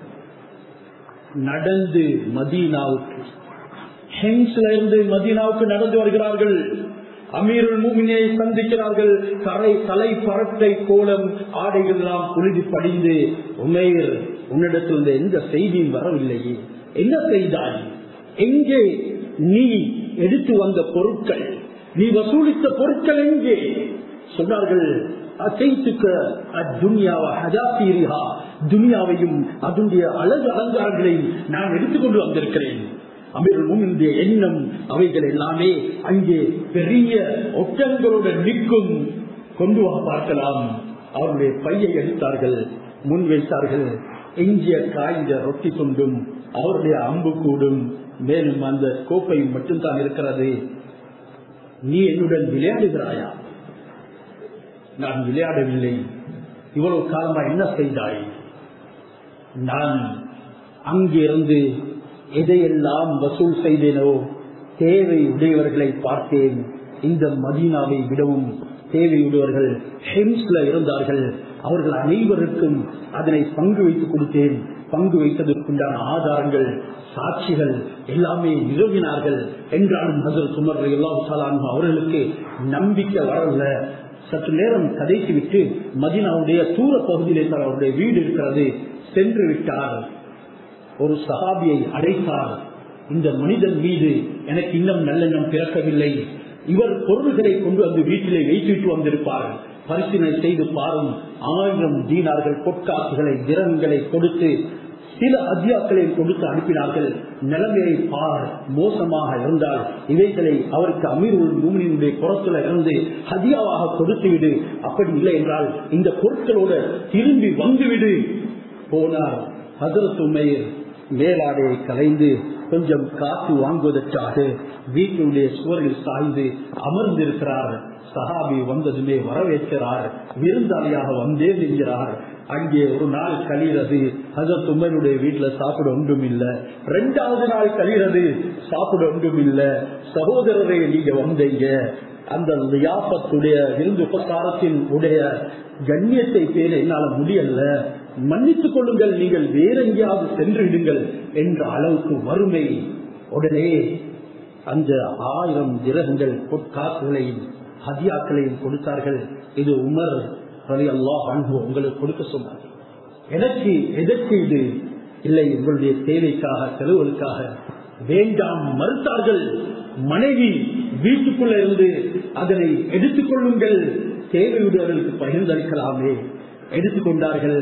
நடந்து மதீனாவுக்கு, ஹெம்ஸ்ல இருந்து மதீனாவுக்கு நடந்து வருகிறார்கள். அமீருல் முஃமினீனை சந்திக்கிறார்கள். கரை தலை பரட்டை கோலம் ஆடைகள் எல்லாம் புழுதி படிந்து, உமைர் உன்னிடத்தில் எந்த செய்தியும் வரவில்லையே, என்ன செய்தாய்? எங்கே நீ எடுத்து வந்த பொருட்கள், நீ வசூலித்த பொருட்கள் எங்கே? சொன்னார்கள், துனியாவையும் அதனுடைய அழகு அலங்காரங்களையும் நான் எடுத்துக்கொண்டு வந்திருக்கிறேன். அமீருல் முஃமினீனுடைய எண்ணம் அவைகள் எல்லாமே அங்கே பெரிய ஒட்டங்களுடன் நிற்கும், கொண்டு வா பார்க்கலாம். அவருடைய பையை எடுத்தார்கள், முன் வைத்தார்கள். எஞ்சிய காய்ந்த ரொட்டி கொண்டும் அவருடைய அம்பு கூடும், மேலும் அந்த கோப்பையும் மட்டும்தான் இருக்கிறது. நீ என்னுடன் விளையாடுகிறாயா? நான் விளையாடவில்லை. இவ்வளவு காலமா என்ன செய்தாய்? நான் அங்கிருந்து எதையெல்லாம் வசூல் செய்தேனோ தேவை உடையவர்களை பார்த்தேன். இந்த மதீனாவை விடவும் தேவையுடையவர்கள் ஹெம்ஸ்ல இருந்தார்கள். அவர்கள் அனைவருக்கும் அதனை பங்கு வைத்துக் கொடுத்தேன். பங்கு வைத்ததற்குண்டான ஆதாரங்கள், சாட்சிகள் எல்லாமே நிறுவினார்கள். என்றாலும் ஹஜ்ரத் உமர் ரலியல்லாஹு தஆலா அன்ஹு அவர்களுக்கு நம்பிக்கை வரல. சற்று நேரம் கதைத்து விட்டு மதீனாவுடைய தூர பகுதியிலே அவருடைய வீடு இருக்கிறது, சென்று விட்டார். ஒரு சஹாபியை அழைத்தார். இந்த மனிதன் மீது எனக்கு இன்னும் நல்லெண்ணம் பிறக்கவில்லை. இவர் பொருள்களை கொண்டு வந்து வீட்டிலே வைத்துவிட்டு வந்திருப்பார், பரிசீலனை செய்து பாரும். ஆயிரம் தீனார்கள் பொற்காசுகளை திரங்களை கொடுத்து சில ஹதியாக்களை கொடுத்து அனுப்பினார்கள். நிலைமையை பார், மோசமாக இருந்தால் இவைகளை அவருக்கு அமீருல் முஃமினீனுடைய புறத்துல இருந்து ஹதியாவாக கொடுத்து விடு, அப்படி இல்லை என்றால் இந்த பொருட்களோடு திரும்பி வந்துவிடு. போனார். ஹஜ்ரத் உமைர் மேலாடையை கலைந்து கொஞ்சம் காத்து வாங்குவதற்காக வீட்டினுடைய சுவரில் சாய்ந்து அமர்ந்திருக்கிறார். சஹாபி வந்ததுமே வரவேற்கிறார். விருந்தாளியாக வந்தே நிற்கிறார். அங்கே ஒரு நாள் கழிகிறது. ஹஜ்ரத் உமருடைய வீட்டுல சாப்பிட ஒன்றும் இல்ல. இரண்டாவது நாள் கழிகிறது, சாப்பிட ஒன்றும் இல்ல. சகோதரரை நீங்க வந்தீங்க, அந்த லியாஃபத்துடைய விருந்து உபசாரத்தின் உடைய கண்ணியத்தை பேர என்னால முடியல, மன்னித்துக் கொள்ளுங்கள், நீங்கள் வேற எங்கேயாவது சென்று விடுங்கள் என்ற அளவுக்கு வறுமை. உடனே அந்த ஆயிரம் திரகங்கள் பொற்காசுகளையும் ஹதியாக்களையும் கொடுத்தார்கள். இது உமர் ரலியல்லாஹு அன்ஹு உங்களுக்கு கொடுக்க சொன்னார். எனக்கு எதற்கு இது? இல்லை, உங்களுடைய தேவைக்காக, செலவுகளுக்காக. வேண்டாம் மறுத்தார்கள். மனைவி வீட்டுக்குள்ள இருந்து அதனை எடுத்துக் கொள்ளுங்கள், தேவையுடையவர்களுக்கு பகிர்ந்தளிக்கலாமே. எடுத்துக்கொண்டார்கள்.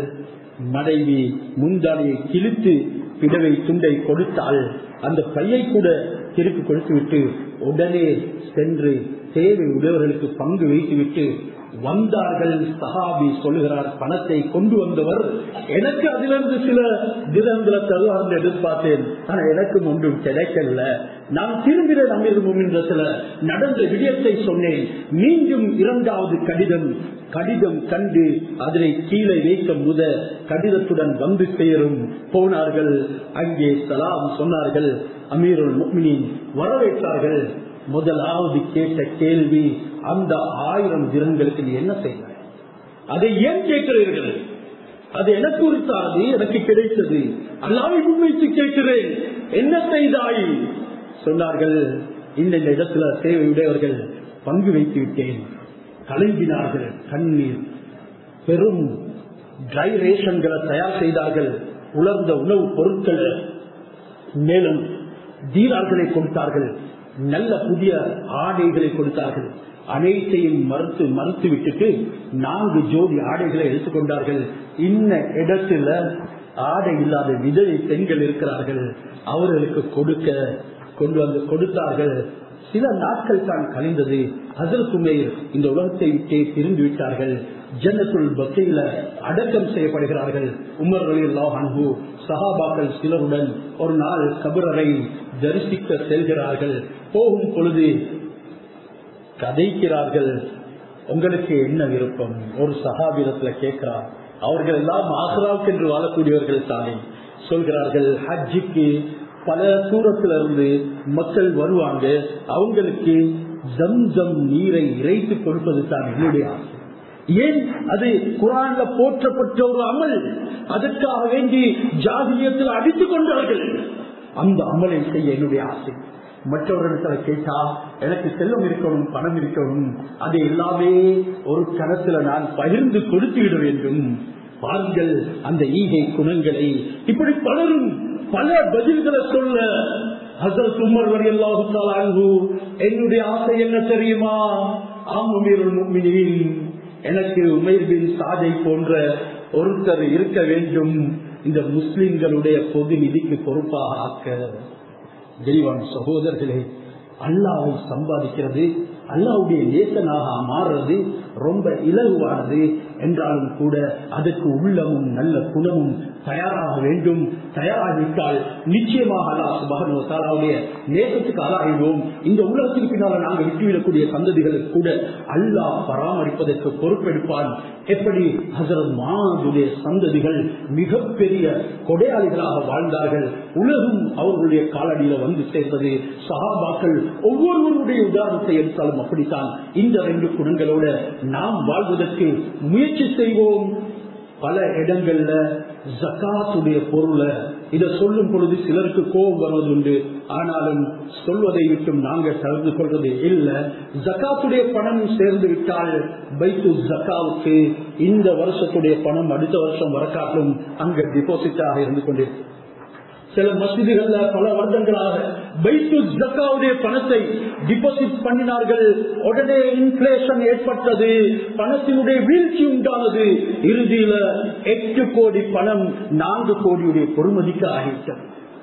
மனைவி முந்தானையை கிழித்து பிடவை துண்டை கொடுத்தால் அந்த பையை கூட திருப்பி கொடுத்து விட்டு உடனே சென்று தேவை உடையவர்களுக்கு பங்கு வைத்துவிட்டு வந்தார்கள். சஹாபி சொல்லுகிறார், பணத்தை கொண்டு வந்தவர் எனக்கு அதிலிருந்து சில தினங்களை தருவார் எதிர்பார்த்தேன், ஆனா எனக்கும் ஒன்றும் கிடைக்கல. நான் திரும்பினேன் அமீருல் முஃமினீன் நடந்த விடயத்தை சொன்னேன். மீண்டும் இரண்டாவது கடிதம் கடிதம் கண்டு அதனை கீழே வைக்க முத கடிதத்துடன் வந்து சேரும். போனார்கள். அங்கே சலாம் சொன்னார்கள். அமீருல் முஃமினீன் வரவேற்றார்கள். முதலாவது கேட்ட கேள்வி, அந்த ஆயிரம் திரங்களுக்கு நீ என்ன செய்தாய்? அதை ஏன் கேட்கிறீர்கள்? அது எனக்கு உரித்தாது, எனக்கு கிடைத்தது, அல்லாஹ்வை முன்வைத்து கேட்கிறேன், என்ன செய்தாய்? சொன்னார்கள், இந்த இடத்துல தேவையுடையவர்கள் பங்கு வைத்து விட்டேன். கலங்கினார்கள். கண்ணீர். பெரும் ட்ரை ரேஷன்களை தயார் செய்தார்கள், உலர்ந்த உணவு பொருட்கள். மேலும் தீனார்களை கொடுத்தார்கள், நல்ல புதிய ஆடைகளை கொடுத்தார்கள். அனைத்தையும் மறுத்து மறுத்து விட்டுட்டு நான்கு ஜோடி ஆடைகளை எடுத்துக்கொண்டார்கள். இன்ன இடத்துல ஆடை இல்லாத விதவை பெண்கள் இருக்கிறார்கள், அவர்களுக்கு கொடுக்க கொண்டு வந்து கொடுத்தார்கள். சில நாட்கள் தான் கழிந்தது. ஹஜ்ரத் உமைர் இந்த உலகத்தை விட்டே திரும்பி விட்டார்கள். ஜன்னத்துல் பக்கீல அடக்கம் செய்யப்படுகிறார்கள். உமர் ரலியல்லாஹு அன்ஹு சஹாபாக்கள் சிலருடன் ஒரு நாள் கபரை தரிசிக்க செல்கிறார்கள். போகும் பொழுது கதைக்கிறார்கள், உங்களுக்கு என்ன விருப்பம்? ஒரு சஹாபிரத்துல கேட்கிறார். அவர்கள் எல்லாம் ஆக்ராவுக்கு என்று வாழக்கூடியவர்கள் தானே. சொல்கிறார்கள், ஹஜ்ஜுக்கு பல தூரத்துல இருந்து மக்கள் வருவாங்க, அவங்களுக்கு ஜம்ஜம் நீரை இறைத்து கொடுப்பது தான் என்னுடைய ஆசை. ஏன் அது குர்ஆன்ல போற்றப்பட்ட ஒரு அமல், அதற்காக வேண்டி ஜாஹிலியத்தில் அடித்துக் கொண்டார்கள். அந்த அமலை செய்ய என்னுடைய ஆசை. மற்றவர்களிடத்துல கேட்டா எனக்கு செல்வம் இருக்கணும், பணம் இருக்கணும், அது எல்லாமே ஒரு கணத்துல நான் பகிர்ந்து கொடுத்து விட வேண்டும். பாருங்கள் அந்த ஈகை குணங்களை. இப்படி பலரும் பல பதில்களை சொல்ல ஹஸரத் உமர் ரலியல்லாஹு தஆலா அன்ஹு, என்னுடைய ஆசை என்ன தெரியுமா? அமீருல் முஃமினீன், எனக்கு உமைர் பின் சாதை போன்ற ஒருத்தர் இருக்க வேண்டும், இந்த முஸ்லிம்களுடைய பொது நிதிக்கு பொறுப்பாக ஆக்க. தெளிவான சகோதரர்களே, அல்லாஹ்வை சம்பாதிக்கிறது, அல்லாஹ்வுடைய நேசனாக மாறுறது ரொம்ப இலகுவானது என்றாலும் கூட அதற்கு உள்ளமும் நல்ல குணமும் தயாராக வேண்டும். தயாராகிவிட்டால் நிச்சயமாக அல்லாஹ் சுப்ஹானஹு வ தஆலாவுடைய நேசத்துக்கு ஆளாகிடுவோம். இந்த உலகத்துக்கு பின்னால் நாங்கள் விட்டுவிடக்கூடிய சந்ததிகளுக்கு கூட அல்லாஹ் பராமரிப்பதற்கு பொறுப்பெடுப்பான். எப்படி ஹஸரத் முஆதுடைய சந்ததிகள் மிகப்பெரிய கொடையாளிகளாக வாழ்ந்தார்கள், உலகம் அவர்களுடைய காலடியில் வந்து சேர்ந்தது. சஹாபாக்கள் ஒவ்வொருவருடைய உதாரணத்தை எடுத்தாலும் அப்படித்தான். இந்த ரெண்டு குணங்களோட நாம் வாழ்வதற்கு முயற்சி செய்வோம். பல இடங்கள்ல ஜகாத்துடைய பொருளை இதை சொல்லும் பொழுது சிலருக்கு கோபம் வருவதுண்டு, ஆனாலும் சொல்வதை விட்டும் நாங்கள் தவிர்த்து கொள்வது இல்லை. ஜகாத்துடைய பணம் சேர்ந்து விட்டால் பைத்து ஜகாவுக்கு இந்த வருஷத்துடைய பணம் அடுத்த வருஷம் வரக்காட்டும் அங்க டிபாசிட்டாக இருந்து கொண்டிருக்கு. சில மஸ்ஜிதுகள்ல பல வருடங்களாக பைத்து ஜக்காவுடைய பணத்தை டிபாசிட் பண்ணினார்கள். உடனே இன்ஃபிளேஷன் ஏற்பட்டது, பணத்தினுடைய வீழ்ச்சி உண்டானது. இறுதியில எட்டு கோடி பணம் நான்கு கோடியுடைய பொறுமதிக்கு ஆகிவிட்டது.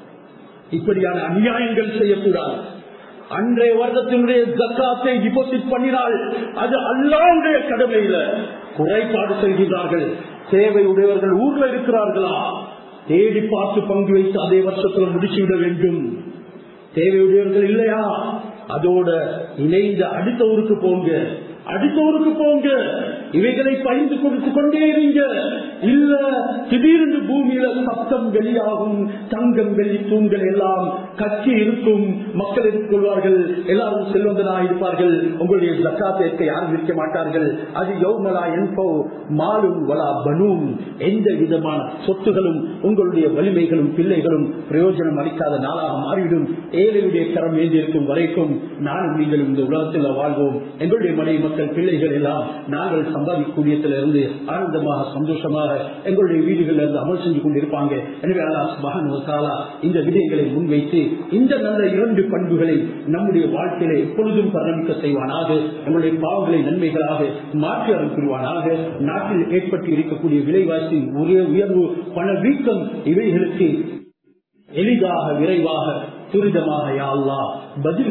இப்படியான அநியாயங்கள் செய்யக்கூடாது. அன்றைய வருடத்தினுடைய ஜக்காத்தை டிபாசிட் பண்ணினால் அது அல்லாஹ்வுடைய கடமையில குறைபாடு செய்கிறார்கள். தேவையுடையவர்கள் ஊர்ல இருக்கிறார்களா, தேடி பார்த்து பங்கு வைத்து அதே வருஷத்துல முடிச்சுவிட வேண்டும். தேவையுடையவர்கள் இல்லையா, அதோட இணைந்த அடுத்த ஊருக்கு போங்க, அடுத்த ஊருக்கு போங்க, இவைகளை பகிர்ந்து கொடுத்து கொண்டே இருங்க. இல்ல திடீர்னு பூமியில சத்தம் வெளியாகும், தங்கம் வெள்ளி தூண்கள் எல்லாம் கட்சி இருக்கும், மக்கள் எடுத்துக்கொள்வார்கள், எல்லாரும் செல்வந்தனாக இருப்பார்கள். உங்களுடைய ஜக்காத்தை யாரும் விற்க மாட்டார்கள். அது யௌமலா என்போ மாலும் வலா பனூன், எந்த விதமான சொத்துகளும் உங்களுடைய வலிமைகளும் பிள்ளைகளும் பிரயோஜனம் அளிக்காத நாளாக மாறிவிடும். ஏழையுடைய கரம் ஏந்திருக்கும் வரைக்கும் நானும் நீங்களும் இந்த உலகத்தில் வாழ்வோம். எங்களுடைய மனைவி மக்கள் பிள்ளைகள் எல்லாம் நாங்கள் சம்பாதிக்கூடியத்திலிருந்து ஆனந்தமாக சந்தோஷமாக எங்களுடைய வீடுகளில் இருந்து அமல் செஞ்சு கொண்டிருப்பாங்க. எனவே அல்லாஹ் சுப்ஹானஹு வ தஆலா இந்த விடயங்களை முன்வைத்து இந்த நல்ல இரண்டு பண்புகளை நம்முடைய வாழ்க்கையில எப்பொழுதும் பரிணமிக்க செய்வானாக. எங்களுடைய பாவங்களை நன்மைகளாக மாற்றி அருள் புரிவானாக. நாட்டில் ஏற்பட்டு இருக்கக்கூடிய விலைவாசி ஒரே உயர்வு, பண வீக்கம், இவைகளுக்கு எளிதாக விரைவாக துரிதமாக யா அல்லாஹ் பதில்